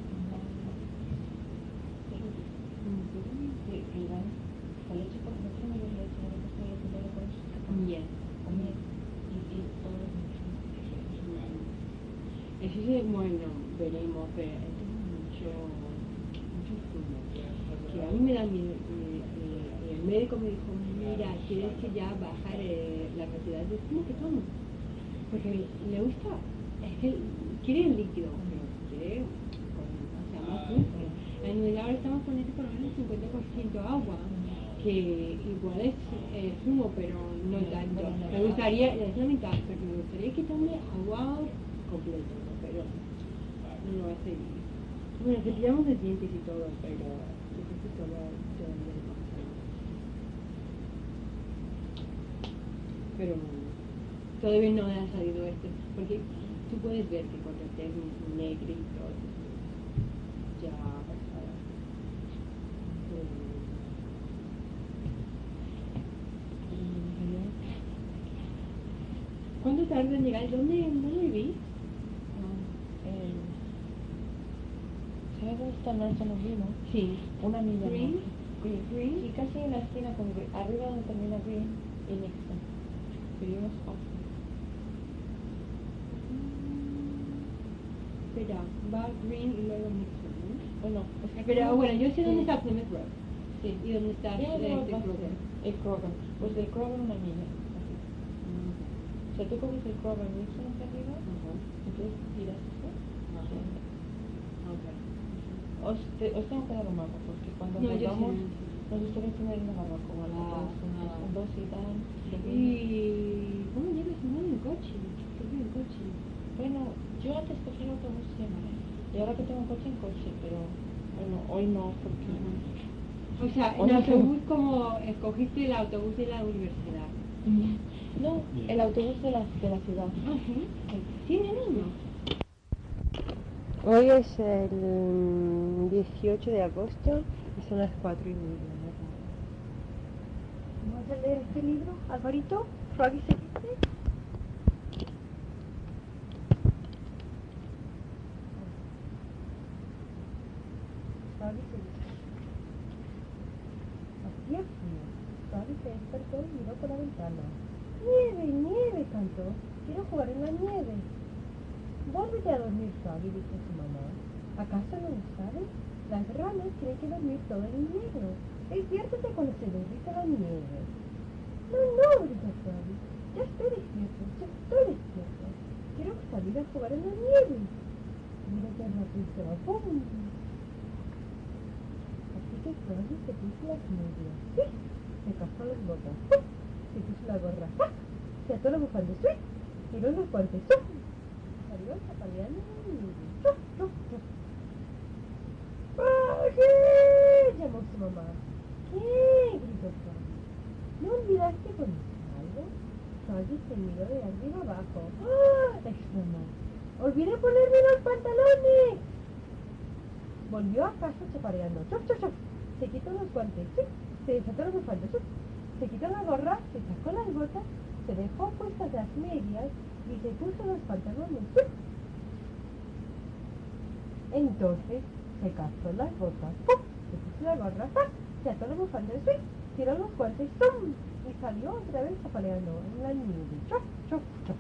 leche, porque no tiene leche, no le gusta leche, no le pones miel. miel y todo lo Eso es bueno, veremos, pero es mucho zumo. Que a mí me da miedo. El médico me dijo, mira, tienes que ya bajar la cantidad de zumo que tomo. Porque le gusta, es que quiere el líquido, pero quiere más dulce. En el ahora estamos poniendo por lo menos 50% agua, que igual es zumo, pero no tanto. Me gustaría, es la mitad, pero me gustaría quitarle agua completo, ¿no? Pero no lo hace bien. Bueno, cepillamos de dientes y todo, pero necesito todavía no pasa. Pero todavía no ha salido este, porque tú puedes ver que cuando esté negrito ya ha pasado. ¿Cuánto tarda en llegar? ¿Dónde viví? ¿Sabes dónde está Nelson Ovino? Sí. Una milla Green. más. Green. Sí, casi en la esquina con arriba donde termina Green y Nixon. Vivimos Espera, va Green y luego Nixon, ¿no? Bueno, Pero bueno, yo sé dónde está Plymouth Road. Sí. ¿Y dónde está Kroger? El Kroger. Pues del Kroger una milla. O sea, tú coges el Kroger Nixon hacia arriba, entonces tiras esto. Okay. Os tengo que dar un mapa, porque cuando No, yo volvamos sí. Nos estuvimos en la barbacoa, unas dos y tal. ¿Y cómo llegas a en coche? ¿Por qué en coche? Bueno, yo antes cogí el autobús siempre. Y ahora que tengo coche en coche, pero bueno, hoy no, porque... O sea, en autobús como escogiste el autobús de la universidad. No, el autobús de la ciudad. Ah, sí. Sí, nena. Hoy es el 18 de agosto y son las 4:30. ¿Vamos a leer este libro, Alvarito? ¿Froggy se dice? Froggy se dice. Hacía frío. Froggy se despertó y miró por la ventana. ¡Nieve, nieve! Cantó. Quiero jugar en la nieve. Vuélvete a dormir, Froggy, dijo su mamá. ¿Acaso no lo sabes? Las ranas tienen que dormir todo el invierno. Despiértate cuando se derrita la nieve. No, no, gritó Froggy. Ya estoy despierto, ya estoy despierto. Quiero salir a jugar en la nieve. Mira qué rápido se va. ¡Pum! Así que Froggy se puso las medias. ¡Sí! Se cascó las botas. ¡Sí! Se puso la gorra. ¡Ah! Se ató la bufanda. ¡Sí! Tiró los guantes. ¡Sí! Salió zapaleando en la nieve. ¡Sí! ¡Sí! ¡Sí! ¡Froggy! Llamó su mamá. ¿Qué? Gritó Froggy. ¿No olvidaste ponerte algo? Froggy se miró de arriba abajo. ¡Ah! Exclamó. ¡Olvidé ponerme los pantalones! Volvió a casa chapareando. ¡Chof, chof, chof! Se quitó los guantes. ¡Sí! Se desató la bufanda. ¡Sí! Se quitó la gorra, se sacó las botas, se dejó puestas las medias y se puso los pantalones. ¡Sí! Entonces se calzó las botas. ¡Pum! Se puso la gorra. ¡Ah! Se ató la bufanda. ¡Sí! Tiró los guantes. ¡Tum! Y salió otra vez zapaleando en la nieve. ¡Chof, chof, chof!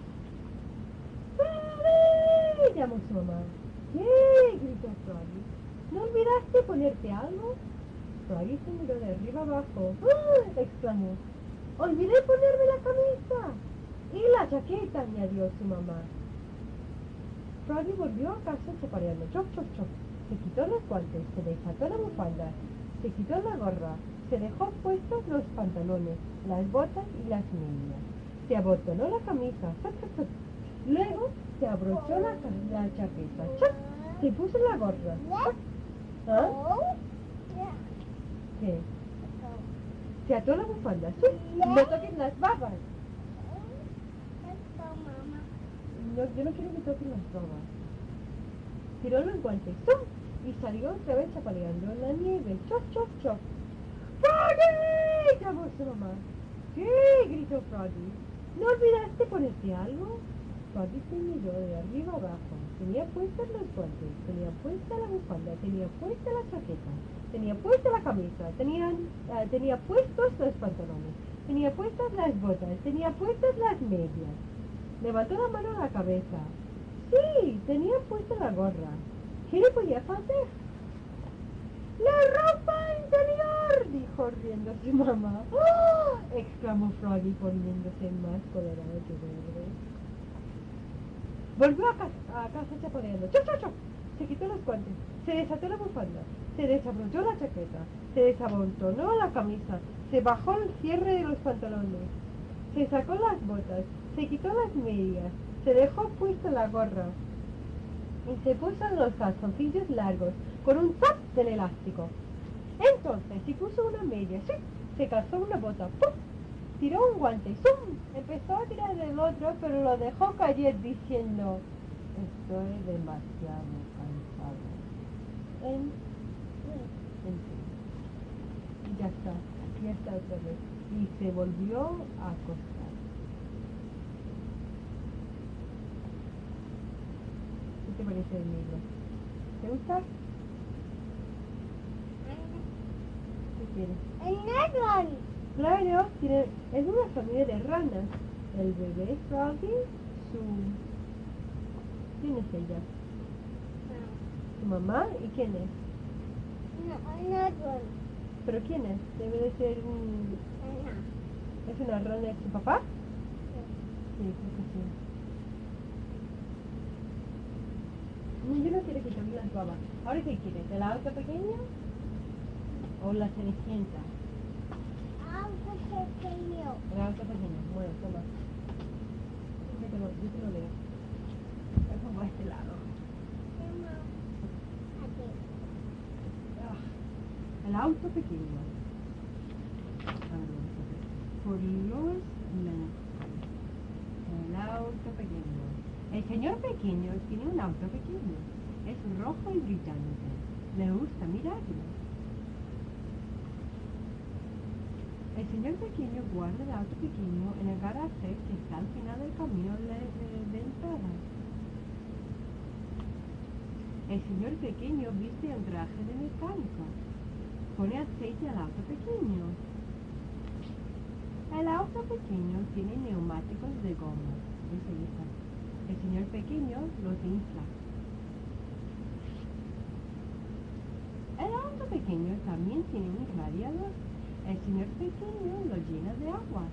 ¡Froggy! Llamó su mamá. ¿Qué? Gritó Froggy. ¿No olvidaste ponerte algo? Froggy se miró de arriba abajo. ¡Ah! Exclamó. ¡Olvidé ponerme la camisa! Y la chaqueta, añadió su mamá. Froggy volvió a casa chapareando. ¡Chof, chof, chof! Se quitó los guantes, se desató la bufanda, se quitó la gorra, se dejó puestos los pantalones, las botas y las medias. Se abotonó la camisa. ¡Chof, chof, chof! Luego se abrochó la chaqueta. ¡Chof! Se puso la gorra. ¡Chof! ¿Ah? ¿Qué? Se ató la bufanda. ¡Sí! No toques las babas. No, yo no quiero que toquen las babas. Tiró los guantes. ¡Zum! Y salió otra vez zapaleando en la nieve. ¡Chof, chof, chof! ¡Froggy! Llamó su mamá. ¿Qué? Gritó Froggy. ¿No olvidaste ponerte algo? Froggy se miró de arriba abajo. Tenía puestos los guantes, tenía puesta la bufanda, tenía puesta la chaqueta, tenía puesta la camisa, tenía puestos los pantalones, tenía puestas las botas, tenía puestas las medias. Levantó la mano a la cabeza. Sí, tenía puesta la gorra. ¿Qué le podía hacer? ¡La ropa interior! Dijo riendo su mamá. ¡Oh! Exclamó Froggy poniéndose más colorado que verde. Volvió a casa chaponeando. ¡Chof, chof, chof! Se quitó los guantes, se desató la bufanda, se desabrochó la chaqueta, se desabotonó la camisa, se bajó el cierre de los pantalones, se sacó las botas, se quitó las medias, se dejó puesta la gorra y se puso los calzoncillos largos con un zap del elástico. Entonces se puso una media, ¡sí! Se calzó una bota, ¡pum! Tiró un guante, ¡zum! Empezó a tirar del otro, pero lo dejó caer diciendo: estoy demasiado cansado. En fin. Y ya está otra vez. Y se volvió a acostar. ¿Qué te parece el libro? ¿Te gusta? ¿Qué quieres? Claro, es una familia de ranas. El bebé Froggy, ¿quién es ella? ¿Su mamá? ¿Y quién es? ¿Pero quién es? Debe de ser ¿Es una rana de su papá? Sí, creo que sí. No, yo no quiero que toque las babas. ¿Ahora qué quieres? ¿El auto pequeño? O la Cenicienta. Auto pequeño. El auto pequeño. Bueno, toma. Yo te lo leo. Lo pongo a este lado. Aquí. El auto pequeño. A ver, vamos a ver. Por los Manhattan. El auto pequeño. El señor pequeño tiene un auto pequeño. Es rojo y brillante. Me gusta mirarlo. El señor pequeño guarda el auto pequeño en el garaje que está al final del camino de entrada. El señor pequeño viste un traje de mecánico. Pone aceite al auto pequeño. El auto pequeño tiene neumáticos de goma. El señor pequeño los infla. El auto pequeño también tiene un radiador. El señor pequeño lo llena de agua.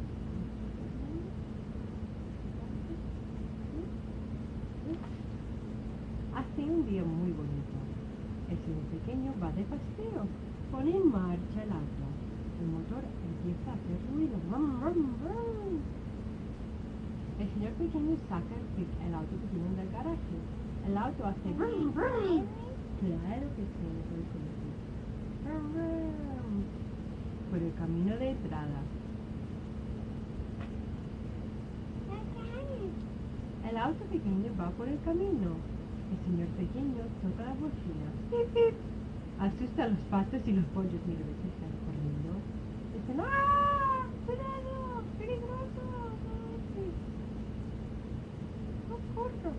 Hace un día muy bonito. El señor pequeño va de paseo. Pone en marcha el auto. El motor empieza a hacer ruido. ¡Rum, rum, rum! El señor pequeño saca el auto pequeño del garaje. El auto hace rum, rum. Claro que sí, rum, rum. Por el camino de entrada. El auto pequeño va por el camino. El señor pequeño toca la bocina. ¡Pip, pip! Asusta a los patos y los pollos. Mira, ves que están corriendo. Dicen, ¡ah! ¡Cuidado! ¡Peligroso! ¡No corro!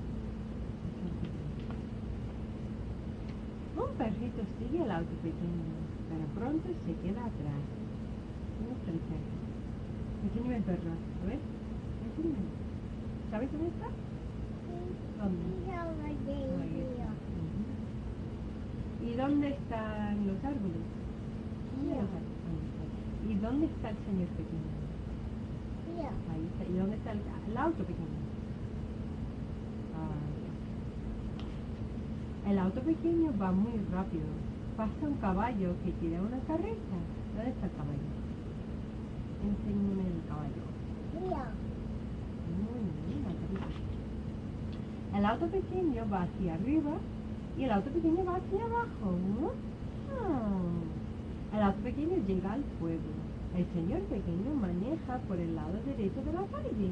Un perrito sigue el auto pequeño, pero pronto se queda atrás. ¿Dónde está el perro? Enséñame el perro. A ver, enséñame. ¿Sabes dónde está? ¿Dónde? Ahí está. ¿Y dónde están los árboles? Ahí está. ¿Y dónde está el señor pequeño? Ahí está. ¿Y dónde está el auto pequeño? El auto pequeño va muy rápido. Pasa un caballo que tira una carreta. ¿Dónde está el caballo? Enséñame el caballo. Muy bien, la carreta. El auto pequeño va hacia arriba y el auto pequeño va hacia abajo. El auto pequeño llega al pueblo. El señor pequeño maneja por el lado derecho de la calle.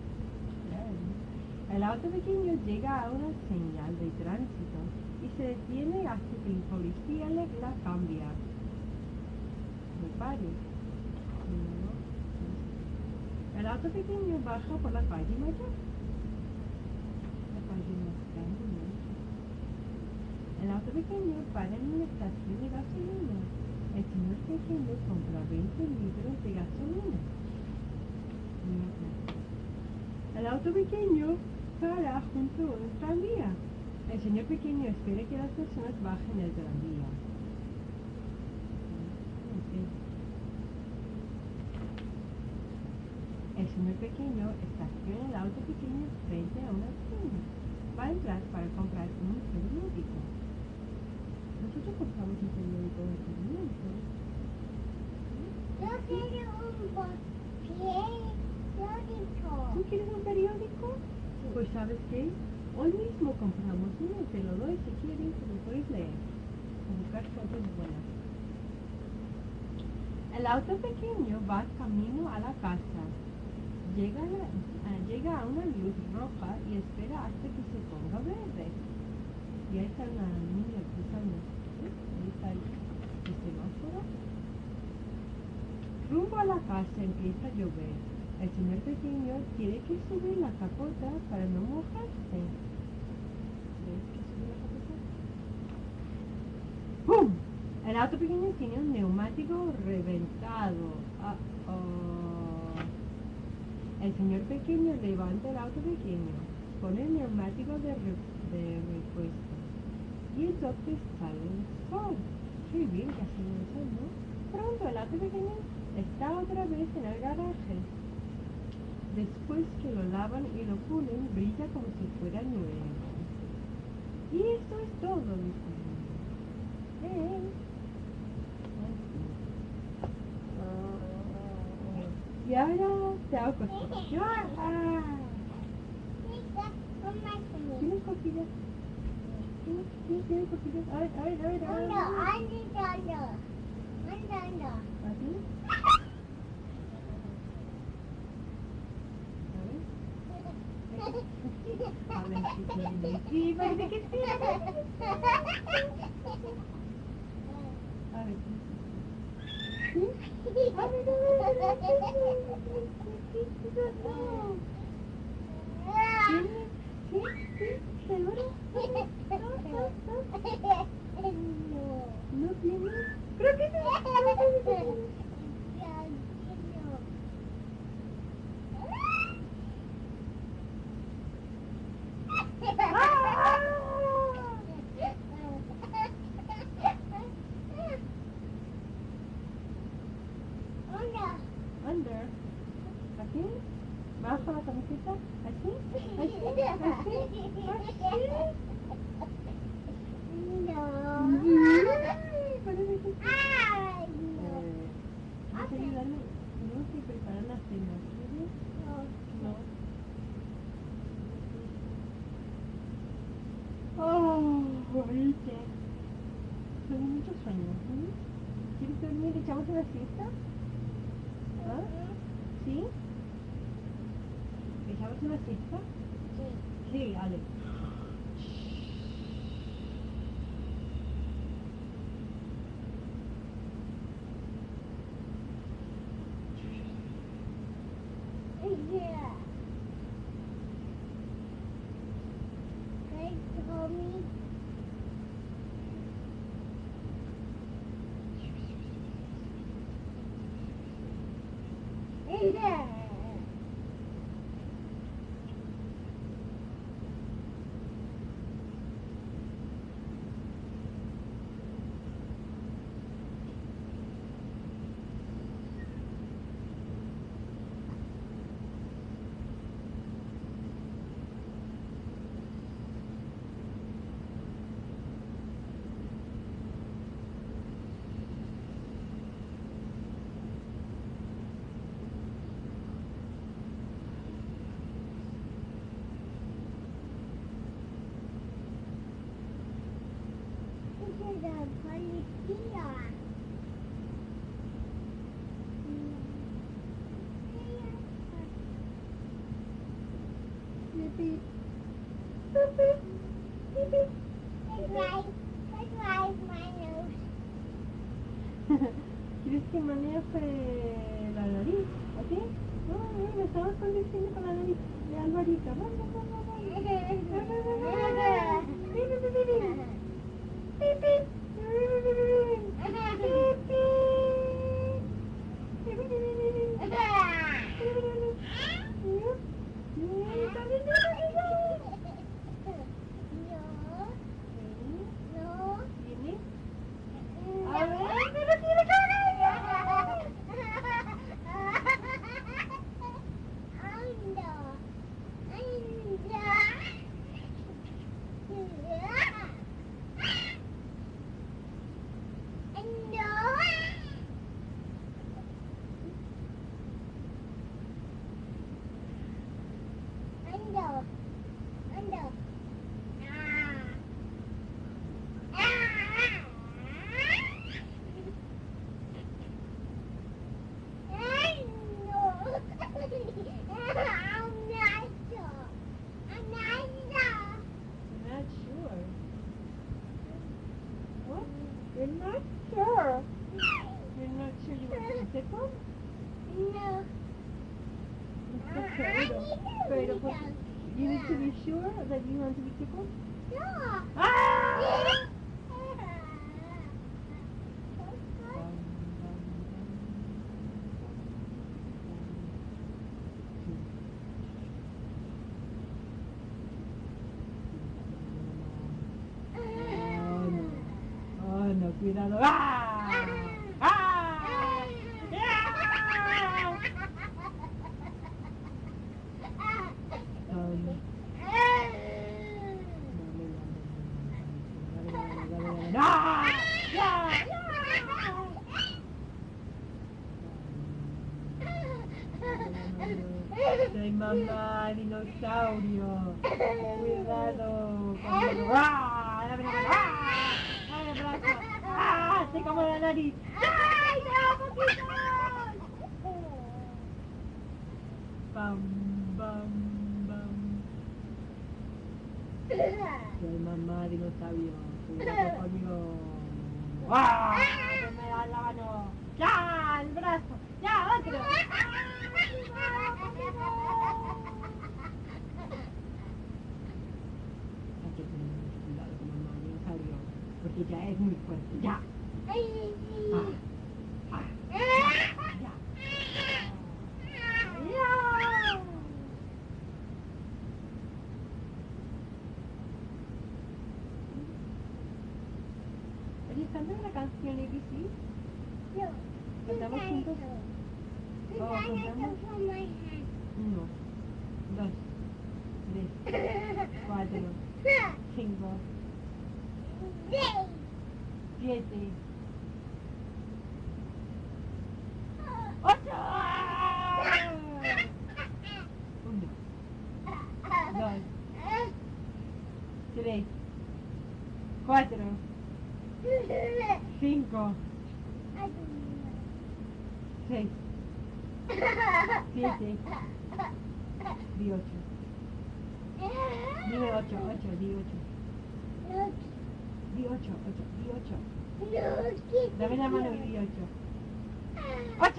El auto pequeño llega a una señal de tránsito y se detiene hasta que el policía la cambia. Repare. El auto pequeño baja por la calle mayor. La calle más grande, ¿no? El auto pequeño para en una estación de gasolina. El señor pequeño compra 20 litros de gasolina. El auto pequeño para junto a un tranvía. El señor pequeño espera que las personas bajen del tranvía. El señor pequeño estaciona el auto pequeño frente a una tienda. Va a entrar para comprar un periódico. Nosotros compramos un periódico de periódico. Yo quiero un periódico. ¿Tú quieres un periódico? Pues ¿sabes qué? Hoy mismo compramos uno, te lo doy si quieres, lo puedes leer. O buscar fotos buenas. El auto pequeño va camino a la casa. Llega a una luz roja y espera hasta que se ponga verde. Y ahí está una niña cruzando. Ahí está el semáforo. Rumbo a la casa empieza a llover. El señor pequeño tiene que subir la capota para no mojarse. ¿Ves que sube la capota? ¡Pum! El auto pequeño tiene un neumático reventado. El señor pequeño levanta el auto pequeño, pone el neumático de repuesto y entonces sale el sol. Qué bien que hace el sol, ¿no? Pronto el auto pequeño está otra vez en el garaje. Después que lo lavan y lo pulen, brilla como si fuera nuevo. Y esto es todo, dice. Ya verás, te hago cosquillas. ¿Tienes cosquillas? Sí, tienes cosquillas. A ver. ¿Así? A ver si tiene. Sí, parece que sí. A ver. ¿Sí? A ver. ¿Sí? ¿Seguro? ¿No tiene? Creo que sí. Under. ¿Así? Baja la camiseta. ¿Así? Parece que sí. Vamos a ayudarle. Tenemos que preparar la cena. ¿Quieres? No. Ahorita. Tengo muchos sueños. ¿Quieres dormir? ¿Echamos una siesta? ¿Ah? ¿Sí? ¿Echamos una siesta? Sí, dale. ¿Quieres que maneje la nariz? ¿Así? No, me estabas conduciendo con la nariz de Alvarito. Vamos. A ver, pero tiene Not sure. What? You're not sure? You're not sure you want to tickle? Pero, pues, you need to be sure that you want to be tickled? Ah! Oh no, cuidado. ¡Ah! ¡Ah! mamá dinosaurio. Cuidado. ¡Ah! ¡Dame la mano! ¡Ah! ¡Dame el brazo! ¡Ah! ¡Se come la nariz! ¡Ay, no, poquito! Bam, bam, bam. Soy mamá dinosaurio. Cuidado conmigo. ¡Ah! ¡Me da la mano! ¡Ya! ¡El brazo! ¡Ya! ¡Otro! Hay que tener cuidado con mamá dinosaurio, porque ya es muy fuerte. ¡Ya! ¡Ya! Oye, ¿cantas la canción ABC? ¿Cantamos juntos? Oh, ¿cantamos? 1, 2, 3, 4, 5, 7, 8. 1, 2, 3, 4, 5, 6, 7, di 8. Dime 8, di 8. Di 8, di 8. Dame la mano y di 8. 8.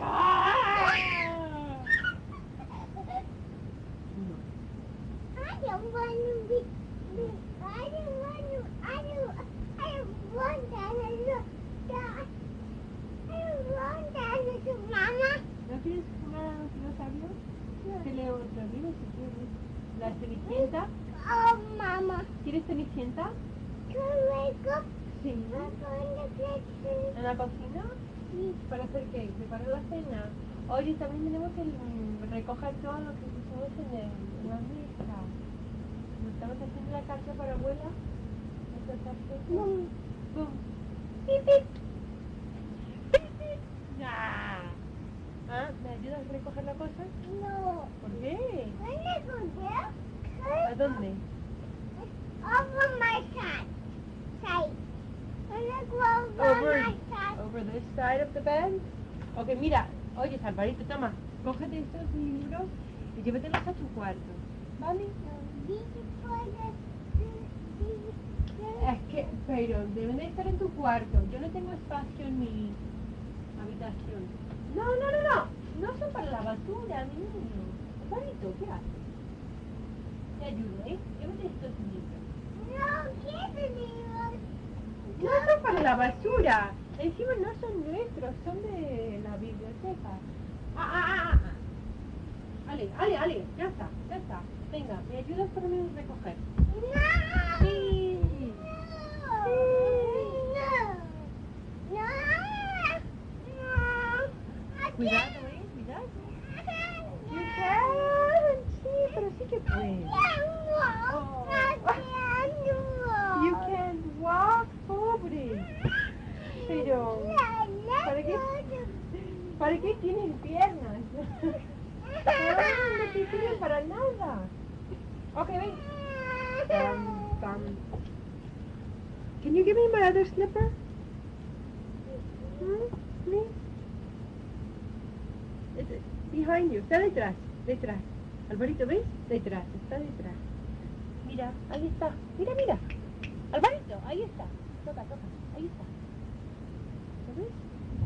1. ¿No quieres jugar a los dinosaurios? Te leo otro libro si quieres. La Cenicienta. Oh, Mama. ¿Quieres Cenicienta? Sí. ¿En la cocina? Sí. ¿Para hacer qué? ¿Preparar la cena? Oye, también tenemos que recoger todo lo que pusimos en la mesa. Estamos haciendo la carta para abuela. Esta tarjeta. Bum. Bum. Pip, pip. ¡Ah! ¿Ah? ¿Me ayudas a recoger la cosa? No. ¿Por qué? ¿A ¿A dónde? Over my side. Over my side. Over this side of the bed. Ok, mira. Oye, Alvarito, toma. Cógete estos libros y llévatelos a tu cuarto. ¿Vale? Es que, pero deben de estar en tu cuarto. Yo no tengo espacio en mi habitación. No. No son para la basura, mi niño. Alvarito, ¿qué haces? Te ayudo, ¿eh? Llévate estos libros. No son para la basura. Encima no son nuestros, son de la biblioteca. Ale, ya está. Venga, ¿me ayudas por lo menos a recoger? Sí. Cuidado, cuidado. You can. Sí, pero sí que puedes. You can walk, pobre. Pero, ¿para qué tienes piernas? No te sirven para nada. Ok, ven. Can you give me my other slipper? Please? It's behind you. Está detrás. Alvarito, ¿ves? Está detrás. Mira, ahí está. Mira. Alvarito, ahí está. Toca. Ahí está. ¿Lo ves?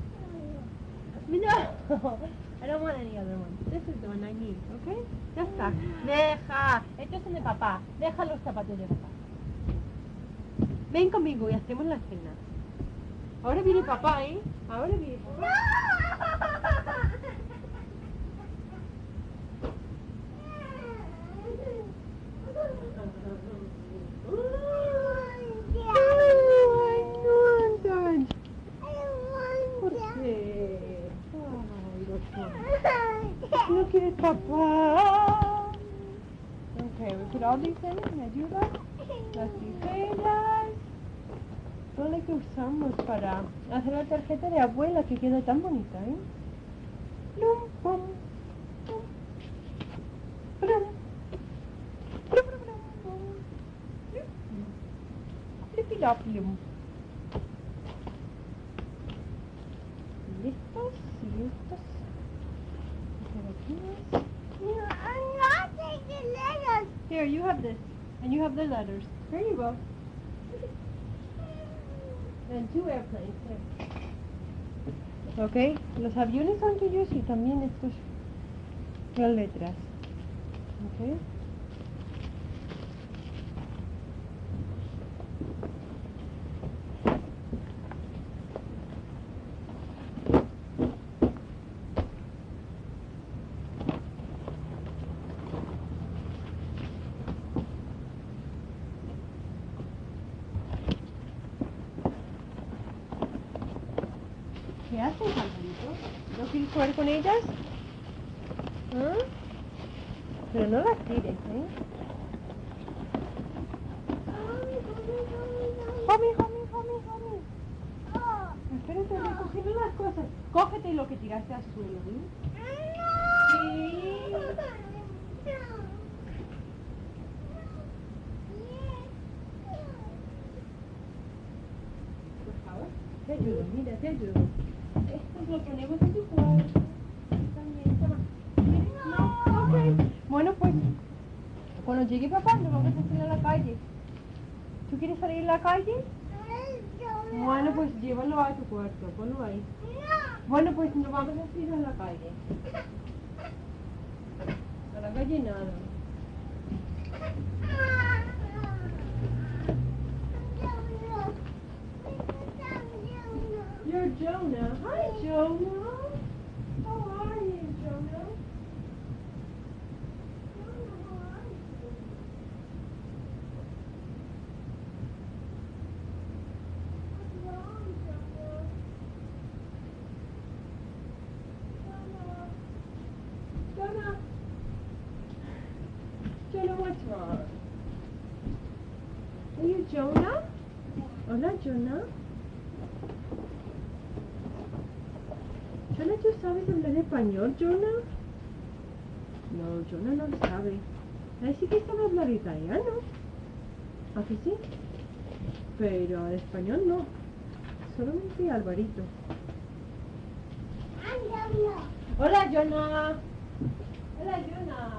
No. I don't want any other one. This is the one I need, okay? Ya está. Deja. Estos son de papá. Deja los zapatos de papá. Ven conmigo y hacemos la cena. Ahora viene papá, ¿eh? Ahora viene papá. ¿Por qué? Ay, no quieres papá. Okay, we put all these in. ¿Me ayuda? Las tijeras. Todo lo que usamos para hacer la tarjeta de abuela que queda tan bonita, ¿eh? Plum, pum, pum, plum. Skidoplium. ¿Listos? ¿Listos? No, I'm not taking letters. Here, you have this. And you have the letters. Here you go. And 2 airplanes. Here. Ok, los aviones son tuyos y también estos, las letras. Ok. ¿Qué haces, Alvarito? ¿No quieres jugar con ellas? ¿Ah? Pero no las tires, ¿eh? Homie. Oh, Espérate, recogiendo las cosas. Cógete lo que tiraste al suelo, ¿sí? Sí. Por favor. Te ayudo, mira, te ayudo. Esto lo ponemos en tu cuarto. También, toma. No, ok. Bueno, pues, cuando llegue papá, nos vamos a salir a la calle. ¿Tú quieres salir a la calle? Bueno, pues llévalo a tu cuarto, ponlo ahí. Bueno, pues nos vamos a ir a la calle. A la calle nada. You're Jonah. Hi, Jonah. How are you, Jonah? Jonah. Jonah, what's wrong? Are you Jonah? Hola, Jonah. Jonah, ¿tú sabes hablar español, Jonah? No, Jonah no sabe. Ahí sí que sabe hablar italiano. ¿A que sí? Pero el español no. Solamente Alvarito. Hola, Jonah. Hola, Jonah.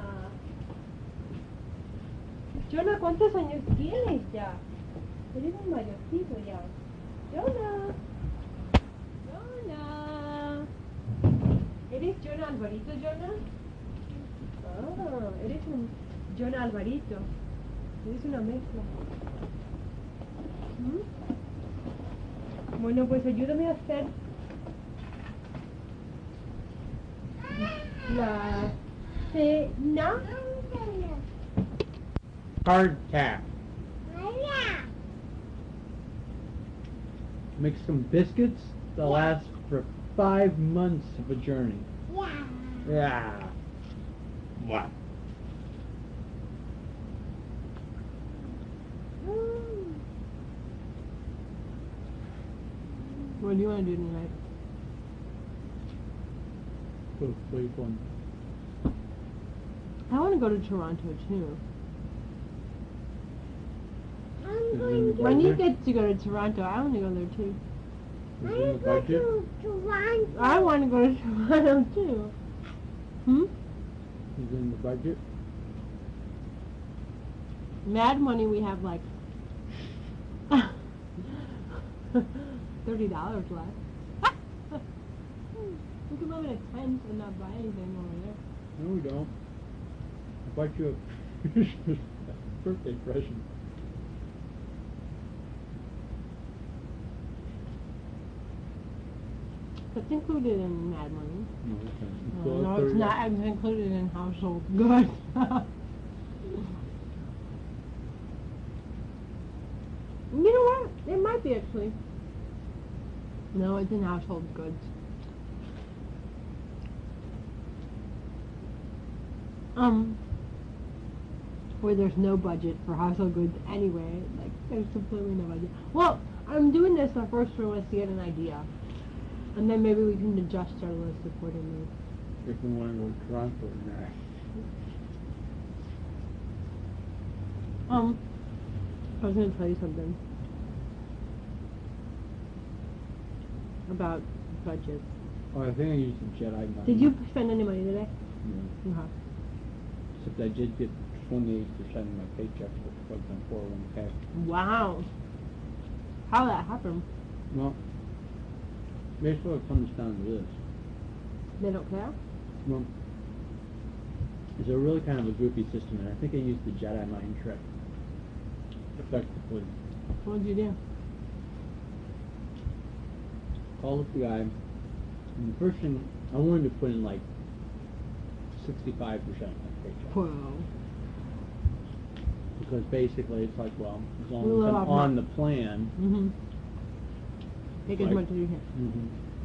Jonah, ¿cuántos años tienes ya? Eres un mayorcito ya. Jonah. Jonah. ¿Eres Jonah Alvarito, Jonah? Ah, eres un Jonah Alvarito. Eres una mezcla. ¿Mm? Bueno, pues ayúdame a hacer la cena. Hard tack. Make some biscuits that last for 5 months of a journey. Yeah. What? What do you want to do tonight? What are you going? I want to go to Toronto too. When you get to go to Toronto, I want to go there too. Is it in the budget? I want to go to Toronto too. Hmm? Is it in the budget? Mad Money, we have like $30 left. We can live in a tent and not buy anything over there. No, we don't. I bought you a Christmas birthday present. It's included in Mad Money. No, it's not. No, it's not. It's included in household goods. You know what? It might be actually. No, it's in household goods. Where there's no budget for household goods anyway. Like, there's completely no budget. Well, I'm doing this first for us to get an idea. And then maybe we can adjust our list accordingly. If we want to go to Toronto or not. I was going to tell you something. about budget. Oh, I think I used the Jedi money. Did you spend any money today? Yeah. Uh-huh. Except I did get 28% of my paycheck was on 401k. Wow. How that happened? Well, basically it comes down to this. They don't care? Well, it's a really kind of a goofy system, and I think I used the Jedi mind trick effectively. What did you do? Called up the guy, and the first thing, I wanted to put in like 65% of my paycheck. Whoa. Because basically it's like, well, as long Well, as I'm I'm on not- the plan. Mm-hmm. Take as Right. much as you can. Mm-hmm.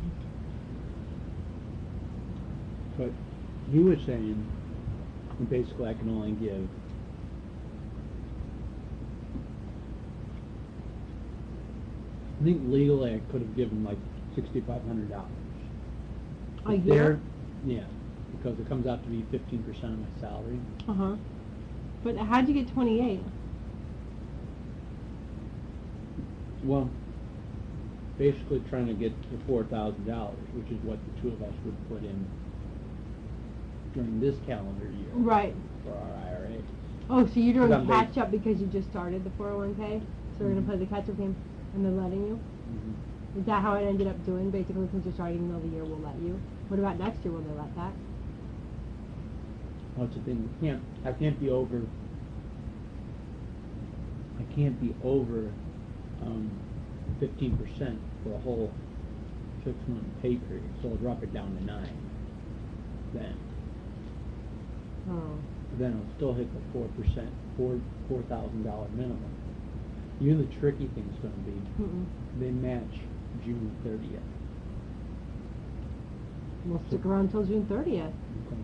But he was saying, basically I can only give I think legally I could have given like $6,500. A year? Yeah, because it comes out to be 15% of my salary. Uh-huh. But how'd you get 28? Well, basically trying to get to $4,000, which is what the two of us would put in during this calendar year. Right. For our IRA. Oh, so you're doing 'Cause I'm catch up because you just started the 401k? So we're going Mhm. to play the catch up game and they're letting you? Mm-hmm. Is that how it ended up doing? Basically, since you're starting in the middle of the year, we'll let you. What about next year? Will they let that? That's the thing. I can't be over 15% for a whole 6-month pay period. So I'll drop it down to 9. Then I'll still hit the 4%, $4,000 minimum. You know the tricky thing's going to be Mm-mm. they match June 30th. We'll stick around until June 30th. Okay.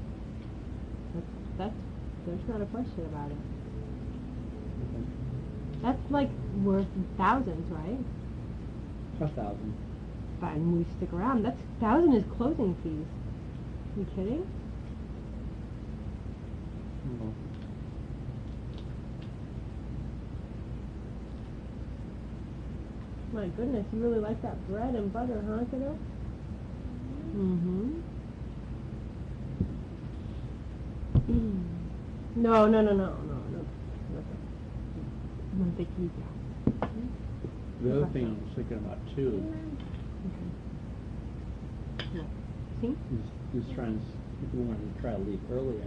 There's not a question about it. Okay. That's like worth thousands, right? 1,000. Fine, we stick around. That's 1,000 is closing fees. You kidding? Well, My goodness, you really like that bread and butter, huh, kiddo? Mm-hmm. No. No tequila. the other thing I was thinking about too No. See? is trying to, if we wanted to try to leave earlier.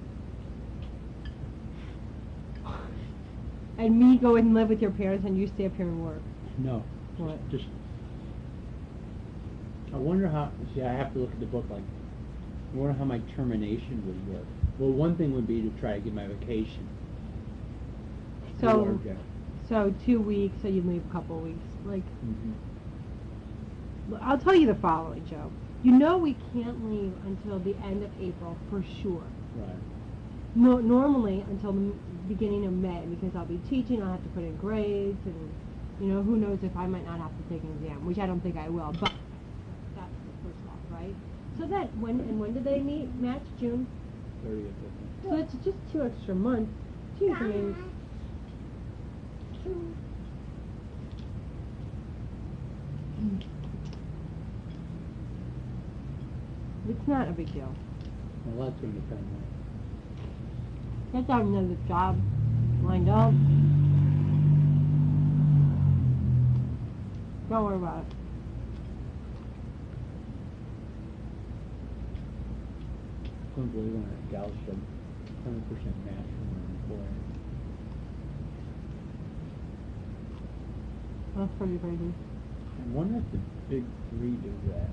And me go and live with your parents and you stay up here and work. No. What? Just I wonder how. See, I have to look at the book. Like, I wonder how my termination would work. Well, one thing would be to try to get my vacation. So, 2 weeks, so you leave a couple weeks. Like, Mm-hmm. I'll tell you the following, Joe. You know we can't leave until the end of April for sure. Right. No, normally until the beginning of May, because I'll be teaching, I'll have to put in grades, and, you know, who knows if I might not have to take an exam, which I don't think I will, but that's the first off, right? So then, when did they match? June? 30th, I think. So it's just 2 extra months. Geez, I mean, it's not a big deal. Well, that's going to depend on. Get out another job lined up. Don't worry about it. I couldn't believe when I gouged a 100% match from my employer. That's pretty crazy. I wonder if the big 3 do that.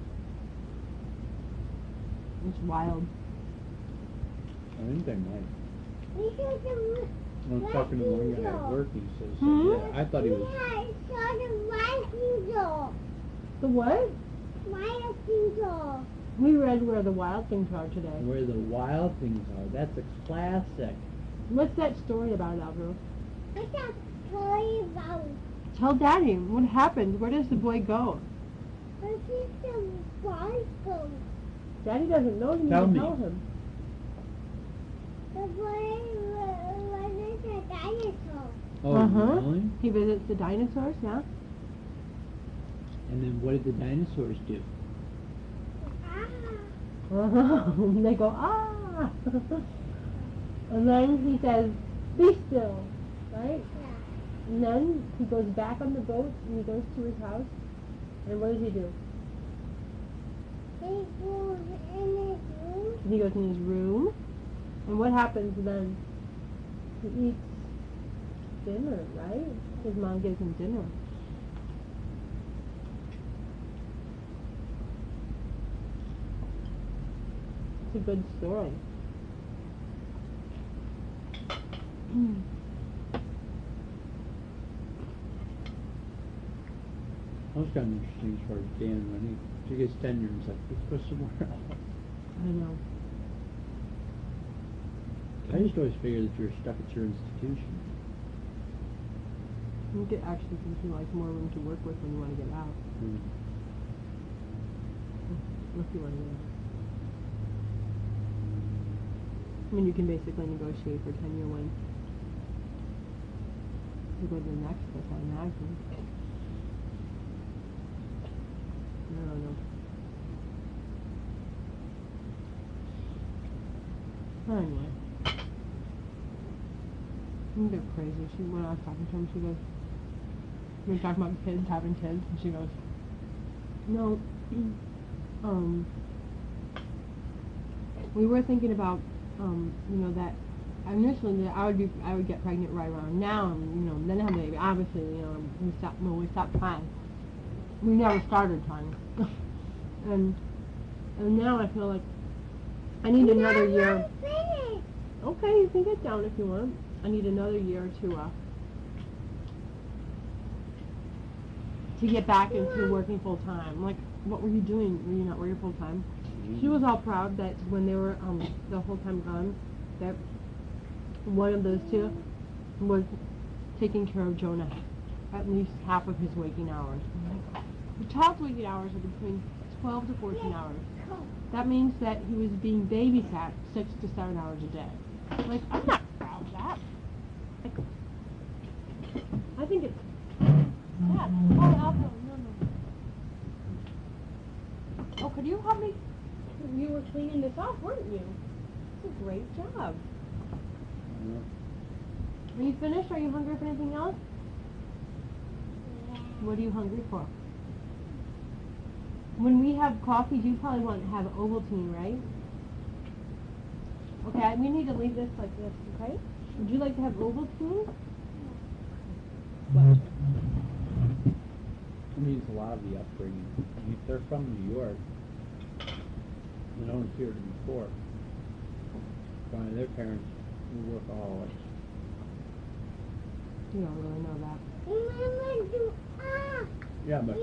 It's wild. I think they might. We should do I was talking to one guy at work, he says, Hmm? yeah, I thought he was, I saw the white dog. The what? White dog. We read Where the Wild Things Are today. where the wild things are. That's a classic. What's that story about, Alvaro? What's that toy about? Tell Daddy, what happened? Where does the boy go? Where's the boy go? Daddy doesn't know, you need Tell to me. tell him. The boy was a dinosaur. Oh, Uh-huh. really? He visits the dinosaurs, yeah? And then what did the dinosaurs do? And they go, ah! And then he says, be still, right? And then he goes back on the boat and he goes to his house. And what does he do? He goes in his room. And what happens then? He eats dinner, right? His mom gives him dinner. It's a good story. That was kind of interesting as far as Dan when he took his tenure and said, let's go somewhere else. I know. I just always figured that you were stuck at your institution. You get actually thinking like more room to work with when you want to get out. If you want to get out. I mean, you can basically negotiate for tenure when you go to the next place, I imagine. I don't know. Anyway. They're crazy. When I was talking to him, she goes, we were talking about kids having kids, and she goes, no, we were thinking about, you know, that initially that I would get pregnant right around now, and, you know, then have a baby. Obviously, you know, we stopped trying. We never started trying. and now I feel like I need another year. Okay, you can get down if you want. I need another year to get back into working full time. Like, what were you doing? Were you not working full time? She was all proud that when they were the whole time gone, that one of those two was taking care of Jonah at least half of his waking hours. The child's waking hours are between 12 to 14 hours. That means that he was being babysat 6 to 7 hours a day. Like, I'm not proud of that. Like, I think it's sad. Oh, Alpha, no. Oh, could you help me? You were cleaning this off, weren't you? It's a great job. Are you finished? Are you hungry for anything else? What are you hungry for? When we have coffee, you probably want to have Ovaltine, right? Okay, we need to leave this like this, okay? Would you like to have Ovaltine? What? I mean, it's a lot of the upbringing. I mean, if they're from New York, they don't appear to be poor. Why, their parents were workaholics. You don't really know that. Yeah, but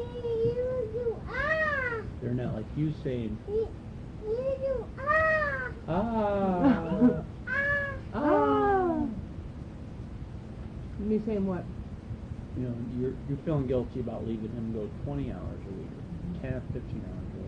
they're not like you saying, You saying what? you know, you're feeling guilty about leaving him go 20 hours a week, or 10 or 15 hours a